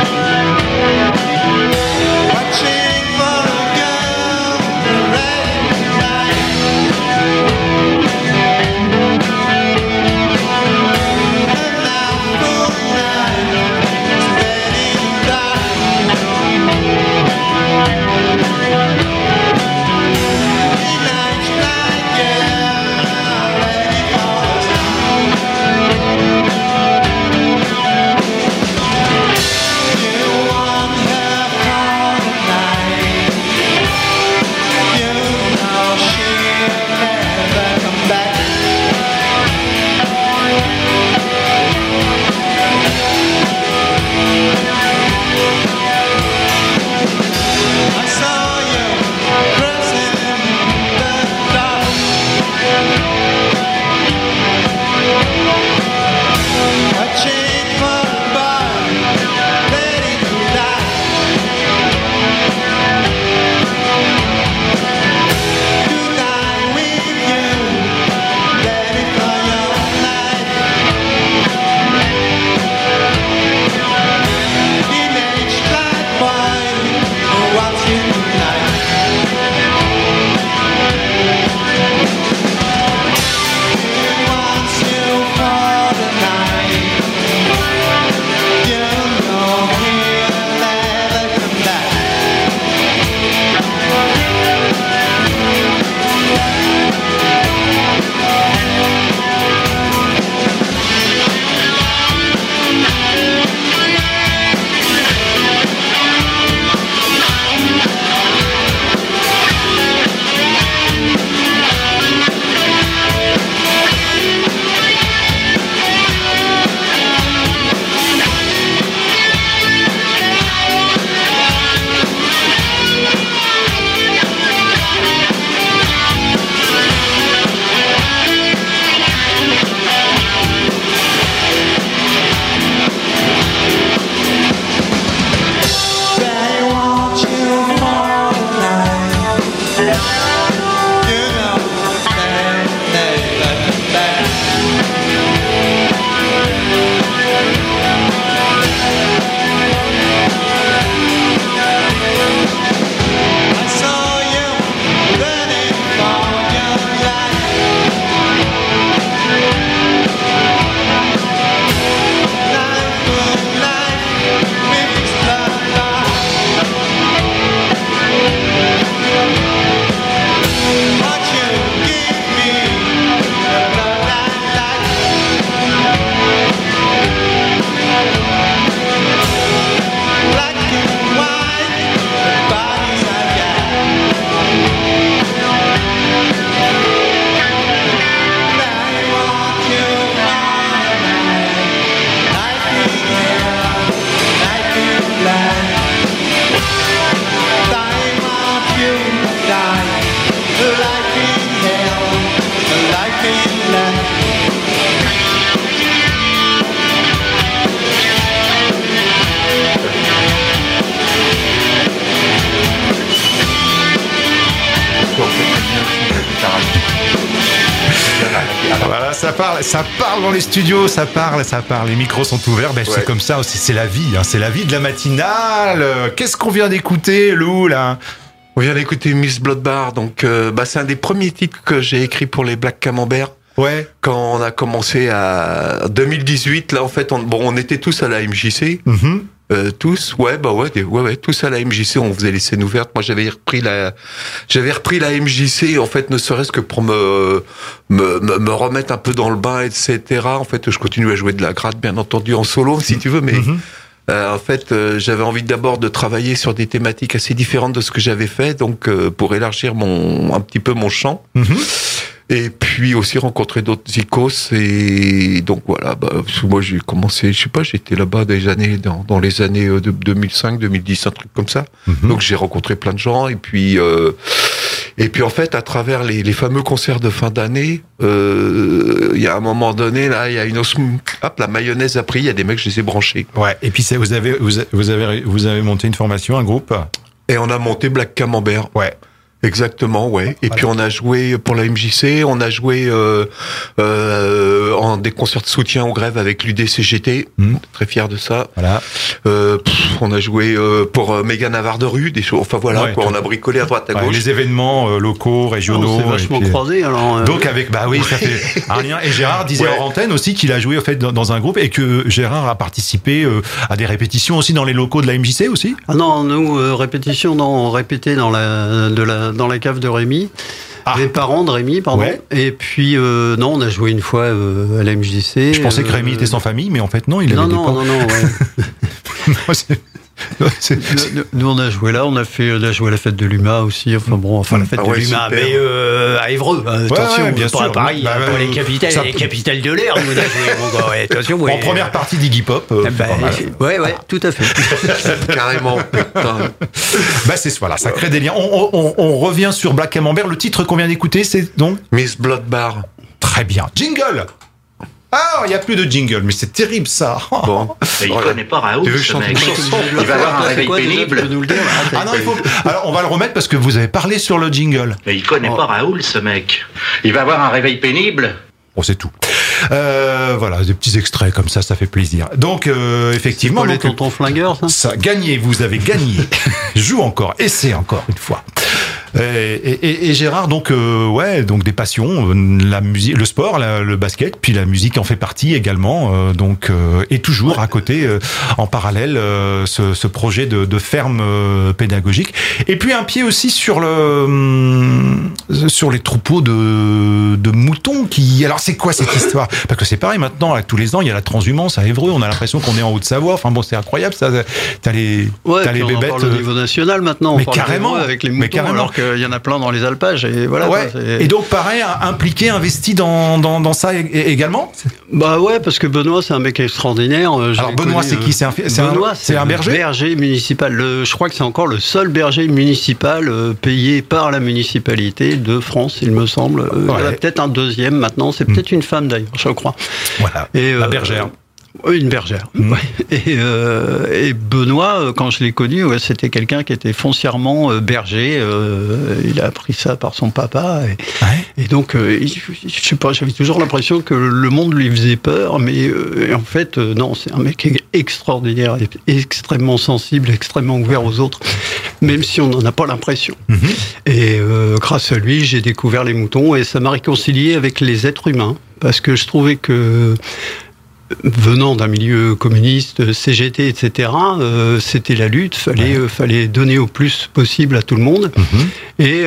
life in hell, life in life. Voilà, ça parle dans les studios, ça parle, les micros sont ouverts, ben, c'est comme ça aussi, c'est la vie, hein, c'est la vie de la matinale. Qu'est-ce qu'on vient d'écouter, Lou, là? On vient d'écouter Miss Bloodbar, donc c'est un des premiers titres que j'ai écrit pour les Black Camembert. Ouais. Quand on a commencé à 2018, là en fait, on était tous à la MJC. Mm-hmm. Tous, tous à la MJC, on faisait les scènes ouvertes. Moi, j'avais repris la MJC, en fait, ne serait-ce que pour me remettre un peu dans le bain, etc. En fait, je continue à jouer de la gratte, bien entendu, en solo, si tu veux, mais en fait, j'avais envie d'abord de travailler sur des thématiques assez différentes de ce que j'avais fait, donc pour élargir un petit peu mon champ. Et puis aussi rencontrer d'autres icos, et donc voilà, moi j'ai commencé, je sais pas, j'étais là-bas dans les années de 2005, 2010, un truc comme ça. Donc j'ai rencontré plein de gens, et puis en fait, à travers les fameux concerts de fin d'année, il y a un moment donné, là, il y a la mayonnaise a pris, il y a des mecs, je les ai branchés. Ouais. Et puis vous avez monté une formation, un groupe. Et on a monté Black Camembert. Ouais. Exactement, ouais. Et puis on a joué pour la MJC, on a joué en des concerts de soutien aux grèves avec l'UDCGT, très fier de ça. Voilà. On a joué pour Mégane Navarre de rue, des choses. Enfin voilà, on a bricolé à droite à gauche. Les événements locaux, régionaux. On s'est vachement croisés alors. Donc avec, ça fait un lien. Et Gérard disait hors antenne aussi qu'il a joué en fait dans un groupe et que Gérard a participé à des répétitions aussi dans les locaux de la MJC aussi. Ah non, nous répétitions, on répétait dans la cave de Rémi, les parents de Rémi, pardon. Ouais. Et puis non, on a joué une fois à la MJC. Je pensais que Rémi était sans famille, mais en fait non, il avait des parents. Non. Ouais. Nous on a joué là, on a joué à la fête de l'Uma aussi, la fête de l'Uma, mais à Évreux, attention, bien sûr, à Paris, pour les capitales de l'air, nous on a joué, attention. En première partie d'Iggy Pop. Tout à fait. Carrément, putain. Voilà, ça crée des liens. On revient sur Black Camembert, le titre qu'on vient d'écouter, c'est donc Miss Bloodbar. Très bien. Jingle. Ah, il n'y a plus de jingle, mais c'est terrible ça. Bon. Il connaît pas Raoul, ce mec. Il va avoir un réveil pénible. Ah non, alors on va le remettre parce que vous avez parlé sur le jingle. Mais il connaît pas Raoul, ce mec. Il va avoir un réveil pénible. Bon, c'est tout. Voilà, des petits extraits comme ça fait plaisir. Donc, effectivement... C'est pas les tontons flingueurs, ça gagné, vous avez gagné. Joue encore, essaie encore une fois. Et Gérard, donc des passions, la musique, le sport, le basket, puis la musique en fait partie également. Et toujours à côté, en parallèle, ce projet de ferme pédagogique. Et puis un pied aussi sur les troupeaux de moutons qui. Alors c'est quoi cette histoire? Parce que c'est pareil maintenant, avec tous les ans, il y a la transhumance à Évreux. On a l'impression qu'on est en Haute-Savoie. Enfin bon, c'est incroyable ça. T'as les bébêtes. On parle au niveau national maintenant. Mais carrément, avec les moutons, alors qu'il y en a plein dans les alpages et voilà. Et donc pareil, impliqué, investi dans ça également. Parce que Benoît c'est un mec extraordinaire. Alors Benoît c'est qui? C'est un berger. Berger municipal. Je crois que c'est encore le seul berger municipal payé par la municipalité de France, il me semble. Il y en a peut-être un deuxième maintenant. C'est peut-être une femme d'ailleurs, je crois. Voilà. La bergère. Une bergère. Et Benoît, quand je l'ai connu, c'était quelqu'un qui était foncièrement berger. Il a appris ça par son papa. Et donc, je sais pas, j'avais toujours l'impression que le monde lui faisait peur. Mais en fait, non, c'est un mec extraordinaire, extrêmement sensible, extrêmement ouvert aux autres, même si on n'en a pas l'impression. Et grâce à lui, j'ai découvert les moutons et ça m'a réconcilié avec les êtres humains. Parce que je trouvais que venant d'un milieu communiste, CGT, etc., c'était la lutte. Fallait donner au plus possible à tout le monde. Et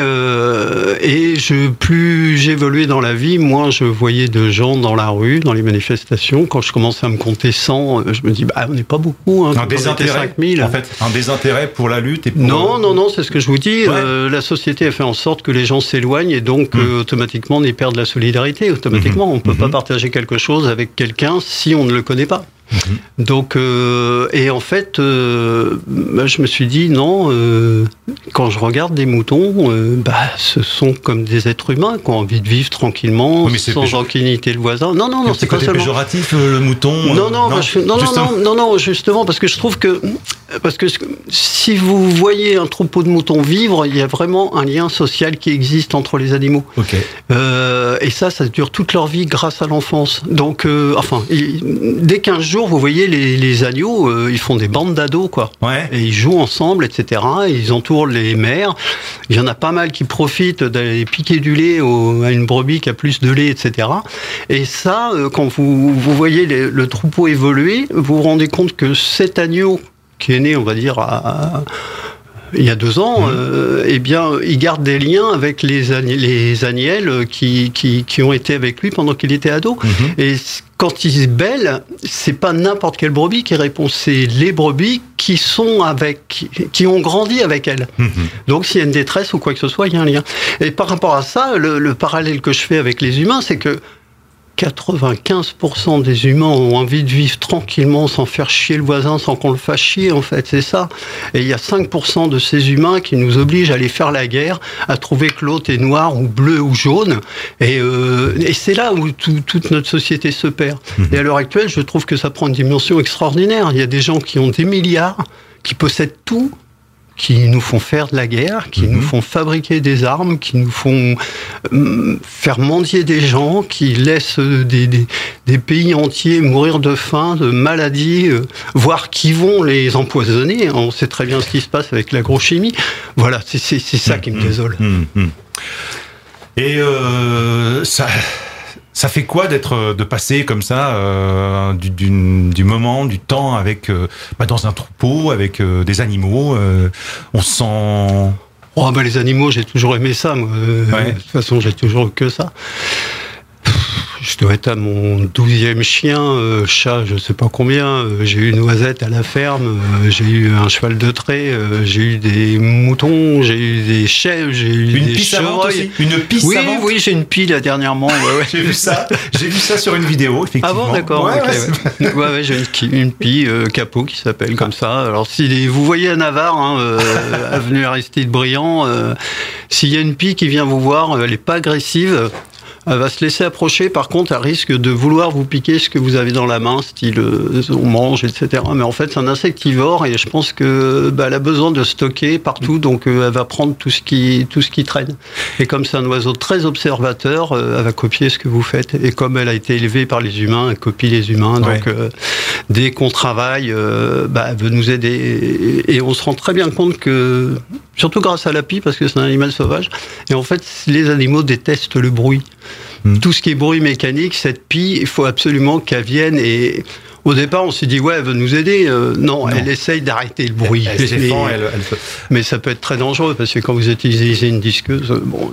plus j'évoluais dans la vie, moins je voyais de gens dans la rue, dans les manifestations. Quand je commençais à me compter 100, je me dis, on n'est pas beaucoup. Un désintérêt, 5000. En fait, un désintérêt pour la lutte et pour... Non, c'est ce que je vous dis. La société a fait en sorte que les gens s'éloignent et donc automatiquement on y perd de la solidarité. Automatiquement, on ne peut pas partager quelque chose avec quelqu'un si on ne le connaît pas. Donc, et en fait, je me suis dit, non, quand je regarde des moutons, ce sont comme des êtres humains qui ont envie de vivre tranquillement, sans enquiniter le voisin. Non, c'est pas seulement péjoratif, le mouton. Non, justement, parce que je trouve que si vous voyez un troupeau de moutons vivre, il y a vraiment un lien social qui existe entre les animaux. Et ça dure toute leur vie grâce à l'enfance. Donc, dès 15 jours, vous voyez les agneaux, ils font des bandes d'ados, quoi. Et ils jouent ensemble, etc. Et ils entourent les mères. Il y en a pas mal qui profitent d'aller piquer du lait à une brebis qui a plus de lait, etc. Et ça, quand vous voyez le troupeau évoluer, vous vous rendez compte que cet agneau qui est né, on va dire, il y a 2 ans, il garde des liens avec les agnelles qui ont été avec lui pendant qu'il était ado. Et quand il se bêle, c'est pas n'importe quelle brebis qui répond, c'est les brebis qui ont grandi avec elle. Donc s'il y a une détresse ou quoi que ce soit, il y a un lien. Et par rapport à ça, le parallèle que je fais avec les humains, c'est que 95% des humains ont envie de vivre tranquillement sans faire chier le voisin, sans qu'on le fasse chier, en fait, c'est ça. Et il y a 5% de ces humains qui nous obligent à aller faire la guerre, à trouver que l'autre est noir ou bleu ou jaune. Et c'est là où toute notre société se perd. Et à l'heure actuelle, je trouve que ça prend une dimension extraordinaire. Il y a des gens qui ont des milliards, qui possèdent tout, qui nous font faire de la guerre, qui nous font fabriquer des armes, qui nous font faire mendier des gens, qui laissent des pays entiers mourir de faim, de maladies, voire qui vont les empoisonner. On sait très bien ce qui se passe avec l'agrochimie. Voilà, c'est ça qui me désole. Et ça fait quoi de passer comme ça du moment, du temps avec dans un troupeau avec des animaux, on se sent. Les animaux, j'ai toujours aimé ça. Moi. De toute façon, j'ai toujours eu que ça. Je dois être à mon 12e chien, chat, je sais pas combien. J'ai eu Noisette à la ferme, j'ai eu un cheval de trait, j'ai eu des moutons, j'ai eu des chèvres, j'ai eu des chevreuils. Une pie savante. Oui, j'ai une pie là dernièrement. J'ai vu ça sur une vidéo, effectivement. Ah bon, d'accord. J'ai une pie capot qui s'appelle comme ça. Alors si vous voyez à Navarre, avenue Aristide Briand, s'il y a une pie qui vient vous voir, elle est pas agressive. Elle va se laisser approcher, par contre, elle risque de vouloir vous piquer ce que vous avez dans la main, style on mange, etc. Mais en fait, c'est un insectivore et je pense que elle a besoin de stocker partout, donc elle va prendre tout ce qui traîne. Et comme c'est un oiseau très observateur, elle va copier ce que vous faites. Et comme elle a été élevée par les humains, elle copie les humains. Donc dès qu'on travaille, elle veut nous aider. Et on se rend très bien compte que, surtout grâce à la pie, parce que c'est un animal sauvage, et en fait, les animaux détestent le bruit. Tout ce qui est bruit mécanique, cette pie, il faut absolument qu'elle vienne. Et au départ, on s'est dit, elle veut nous aider. Non, elle essaye d'arrêter le bruit. Mais ça peut être très dangereux, parce que quand vous utilisez une disqueuse,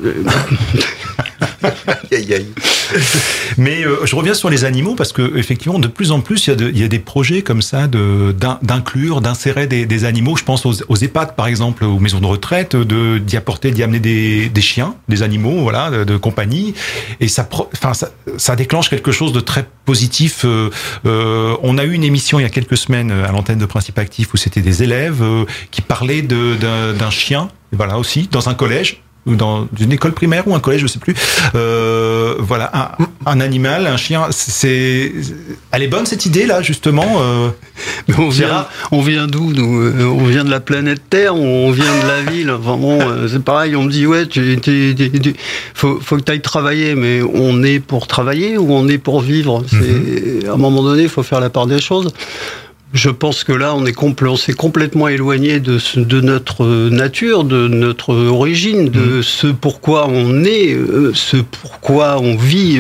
Mais je reviens sur les animaux parce que effectivement de plus en plus il y a des projets comme ça d'insérer des animaux. Je pense aux EHPAD par exemple, aux maisons de retraite, d'y amener des chiens, des animaux, voilà, de compagnie. Et ça déclenche quelque chose de très positif. On a eu une émission il y a quelques semaines à l'antenne de Principe Actif où c'était des élèves qui parlaient d'un chien, voilà aussi dans un collège. Ou dans une école primaire ou un collège, je sais plus. Voilà, un animal, un chien. Elle est bonne cette idée là, justement. On vient d'où nous? On vient de la planète Terre ou on vient de la ville? Enfin bon, c'est pareil. On me dit faut que tu ailles travailler, mais on est pour travailler ou on est pour vivre? À un moment donné, il faut faire la part des choses. Je pense que là, on s'est complètement éloigné de notre nature, de notre origine, de ce pourquoi on est, ce pourquoi on vit.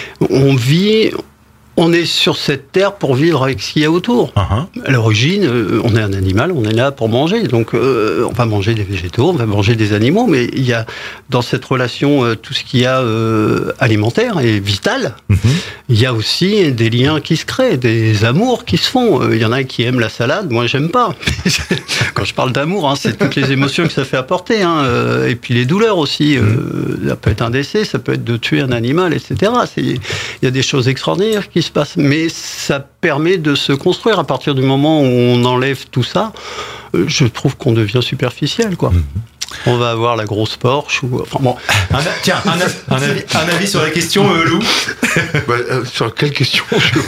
On est sur cette terre pour vivre avec ce qu'il y a autour. À l'origine, on est un animal, on est là pour manger. Donc, on va manger des végétaux, on va manger des animaux, mais il y a dans cette relation tout ce qu'il y a alimentaire et vital. Il y a aussi des liens qui se créent, des amours qui se font. Il y en a qui aiment la salade, moi j'aime pas. Quand je parle d'amour, c'est toutes les émotions que ça fait apporter, et puis les douleurs aussi. Ça peut être un décès, ça peut être de tuer un animal, etc. Il y a des choses extraordinaires qui se se passe. Mais ça permet de se construire. À partir du moment où on enlève tout ça, je trouve qu'on devient superficiel, quoi. On va avoir la grosse Porsche ou... Enfin bon. Tiens, un avis sur la question, Lou. Sur quelle question?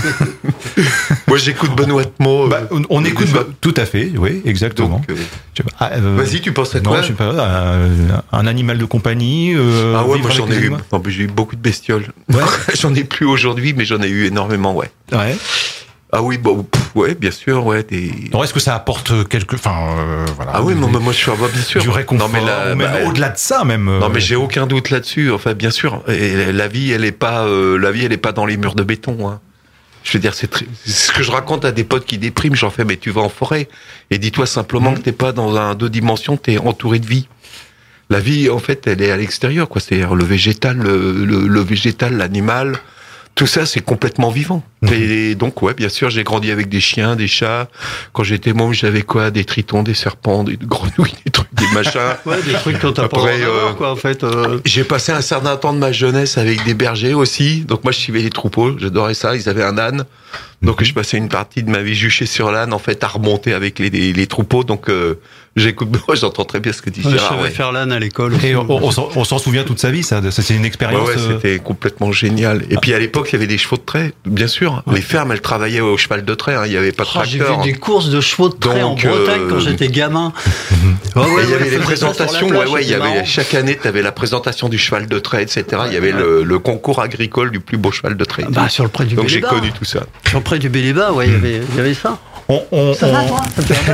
Moi, j'écoute Benoît Atmo. On écoute tout à fait, oui, exactement. Donc, vas-y, tu penses à quoi? Non, je sais pas, un animal de compagnie. Ah ouais, moi j'en ai eu. Non, j'ai eu beaucoup de bestioles. Ouais. J'en ai plus aujourd'hui, mais j'en ai eu énormément, ouais. Ouais. Ah oui, bon, ouais, bien sûr, ouais. Alors, est-ce que ça apporte quelque, voilà. Ah oui, moi je suis, bien sûr. Du réconfort, non, mais là, même au-delà de ça, même. Non, mais j'ai aucun doute là-dessus. Enfin, bien sûr. Et la vie, elle est pas dans les murs de béton. Hein. Je veux dire, c'est ce que je raconte à des potes qui dépriment. J'en fais, mais tu vas en forêt et dis-toi simplement que t'es pas dans un 2 dimensions, t'es entouré de vie. La vie, en fait, elle est à l'extérieur, quoi. C'est-à-dire le végétal, le végétal, l'animal. Tout ça, c'est complètement vivant. Et donc, ouais, bien sûr, j'ai grandi avec des chiens, des chats. Quand j'étais môme, j'avais quoi? Des tritons, des serpents, des grenouilles, des trucs, des machins. Ouais, des trucs quand t'as pas d'avoir, quoi, en fait. J'ai passé un certain temps de ma jeunesse avec des bergers aussi. Donc moi, je suivais les troupeaux. J'adorais ça. Ils avaient un âne. Donc je passais une partie de ma vie juché sur l'âne, en fait, à remonter avec les troupeaux. Donc j'écoute, moi j'entends très bien ce que dit Gérard. Je savais faire l'âne à l'école. Et on s'en souvient toute sa vie, ça. C'est une expérience. Ouais, c'était complètement génial. Et puis à l'époque, il y avait des chevaux de trait, bien sûr. Ouais. Les fermes, elles travaillaient au cheval de trait. Hein. Il n'y avait pas de tracteur. J'ai vu des courses de chevaux de trait en Bretagne quand j'étais gamin. Il y avait les présentations. Il y avait chaque année, tu avais la présentation du cheval de trait, etc. Il y avait le concours agricole du plus beau cheval de trait. Bah sur le près du Donc j'ai connu tout ça. Sur le près du Bélébat, ouais, il y avait ça. Ça va, toi?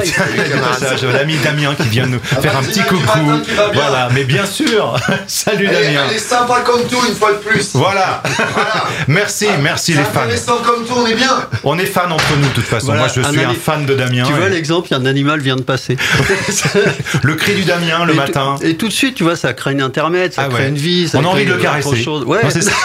L'ami Damien qui vient nous faire un petit coucou. Voilà, mais bien sûr. Salut Damien. Elle est sympa comme tout, une fois de plus. Voilà. Merci les fans. Intéressant comme tout, on est bien. On est fans entre nous de toute façon. Voilà, moi je suis un fan de Damien. Tu vois l'exemple, un animal vient de passer. Le cri du Damien le matin. Et tout de suite, tu vois, ça crée une intermède, ça crée une vie. On a envie de le caresser. Ouais, c'est ça.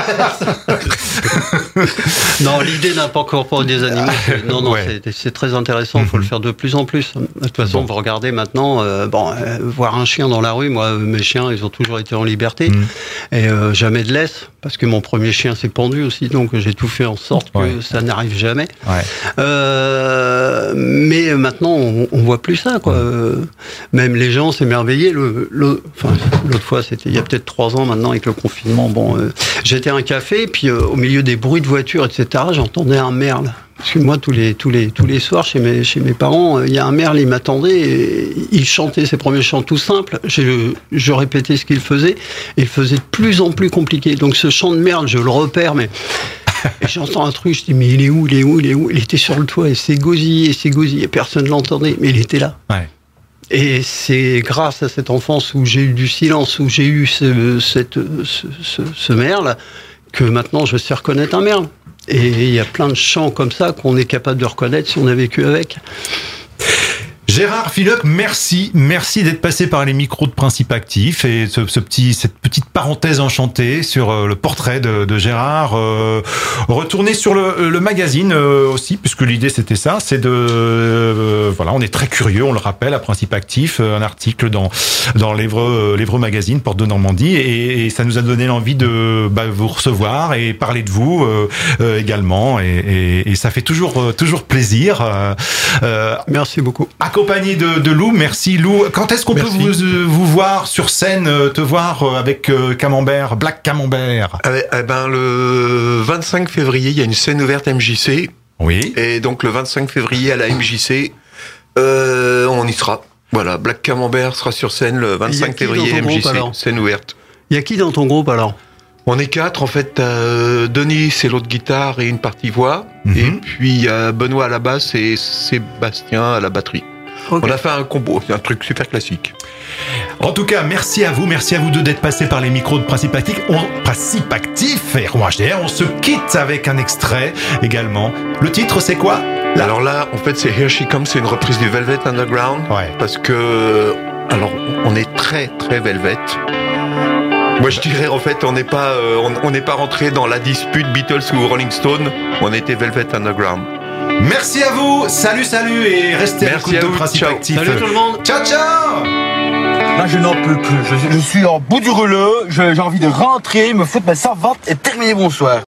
Non, l'idée n'a pas encore pour des animaux. Non, c'est très intéressant, il faut le faire de plus en plus. De toute façon, vous regardez maintenant, voir un chien dans la rue, moi, mes chiens, ils ont toujours été en liberté, et jamais de laisse, parce que mon premier chien s'est pendu aussi, donc j'ai tout fait en sorte que ça n'arrive jamais. Mais maintenant, on voit plus ça, quoi. Même les gens s'émerveillaient. L'autre fois, c'était il y a peut-être 3 ans maintenant, avec le confinement. J'étais à un café, puis au milieu des bruits de voitures, etc., j'entendais un merle. Parce que moi, tous les soirs, chez mes parents, il y a un merle, il m'attendait, et il chantait ses premiers chants tout simples. Je répétais ce qu'il faisait, et il faisait de plus en plus compliqué. Donc ce chant de merle, je le repère, mais... Et j'entends un truc, je dis, mais il est où? Il était sur le toit, et c'est gosillé, et personne ne l'entendait, mais il était là. Ouais. Et c'est grâce à cette enfance où j'ai eu du silence, où j'ai eu ce merle, que maintenant je sais reconnaître un merle. Et il y a plein de chants comme ça qu'on est capable de reconnaître si on a vécu avec. Gérard Philoc, merci d'être passé par les micros de Principe Actif et cette petite parenthèse enchantée sur le portrait de Gérard. Retourner sur le magazine aussi, puisque l'idée c'était ça, c'est voilà, on est très curieux, on le rappelle, à Principe Actif, un article dans l'Évreux Magazine, Porte de Normandie, et ça nous a donné l'envie de vous recevoir et parler de vous également, et ça fait toujours plaisir. Merci beaucoup. Accompagné de Lou, merci Lou. Quand est-ce qu'on peut vous voir sur scène, te voir avec Camembert, Black Camembert? Le 25 février, il y a une scène ouverte MJC. Oui. Et donc le 25 février à la MJC, on y sera. Voilà, Black Camembert sera sur scène le 25 février MJC, scène ouverte. Il y a qui dans ton groupe alors? On est 4 en fait. Denis, c'est l'autre guitare et une partie voix. Et puis il y a Benoît à la basse et Sébastien à la batterie. Okay. On a fait un combo, c'est un truc super classique. En tout cas, merci à vous deux d'être passés par les micros de Principe Actif. Principe Actif et Rouen HDR, on se quitte avec un extrait également. Le titre, c'est quoi là? Alors là, en fait, c'est Here She Comes, c'est une reprise du Velvet Underground. Ouais. Parce que, alors, on est très, très Velvet. Moi, je dirais, en fait, on n'est pas rentré dans la dispute Beatles ou Rolling Stone. On était Velvet Underground. Merci à vous, salut et restez à l'écoute de Principe Actif. Salut tout le monde. Ciao. Là je n'en peux plus, je suis en bout du rouleau, j'ai envie de rentrer, me foutre ma servante et terminer mon soir.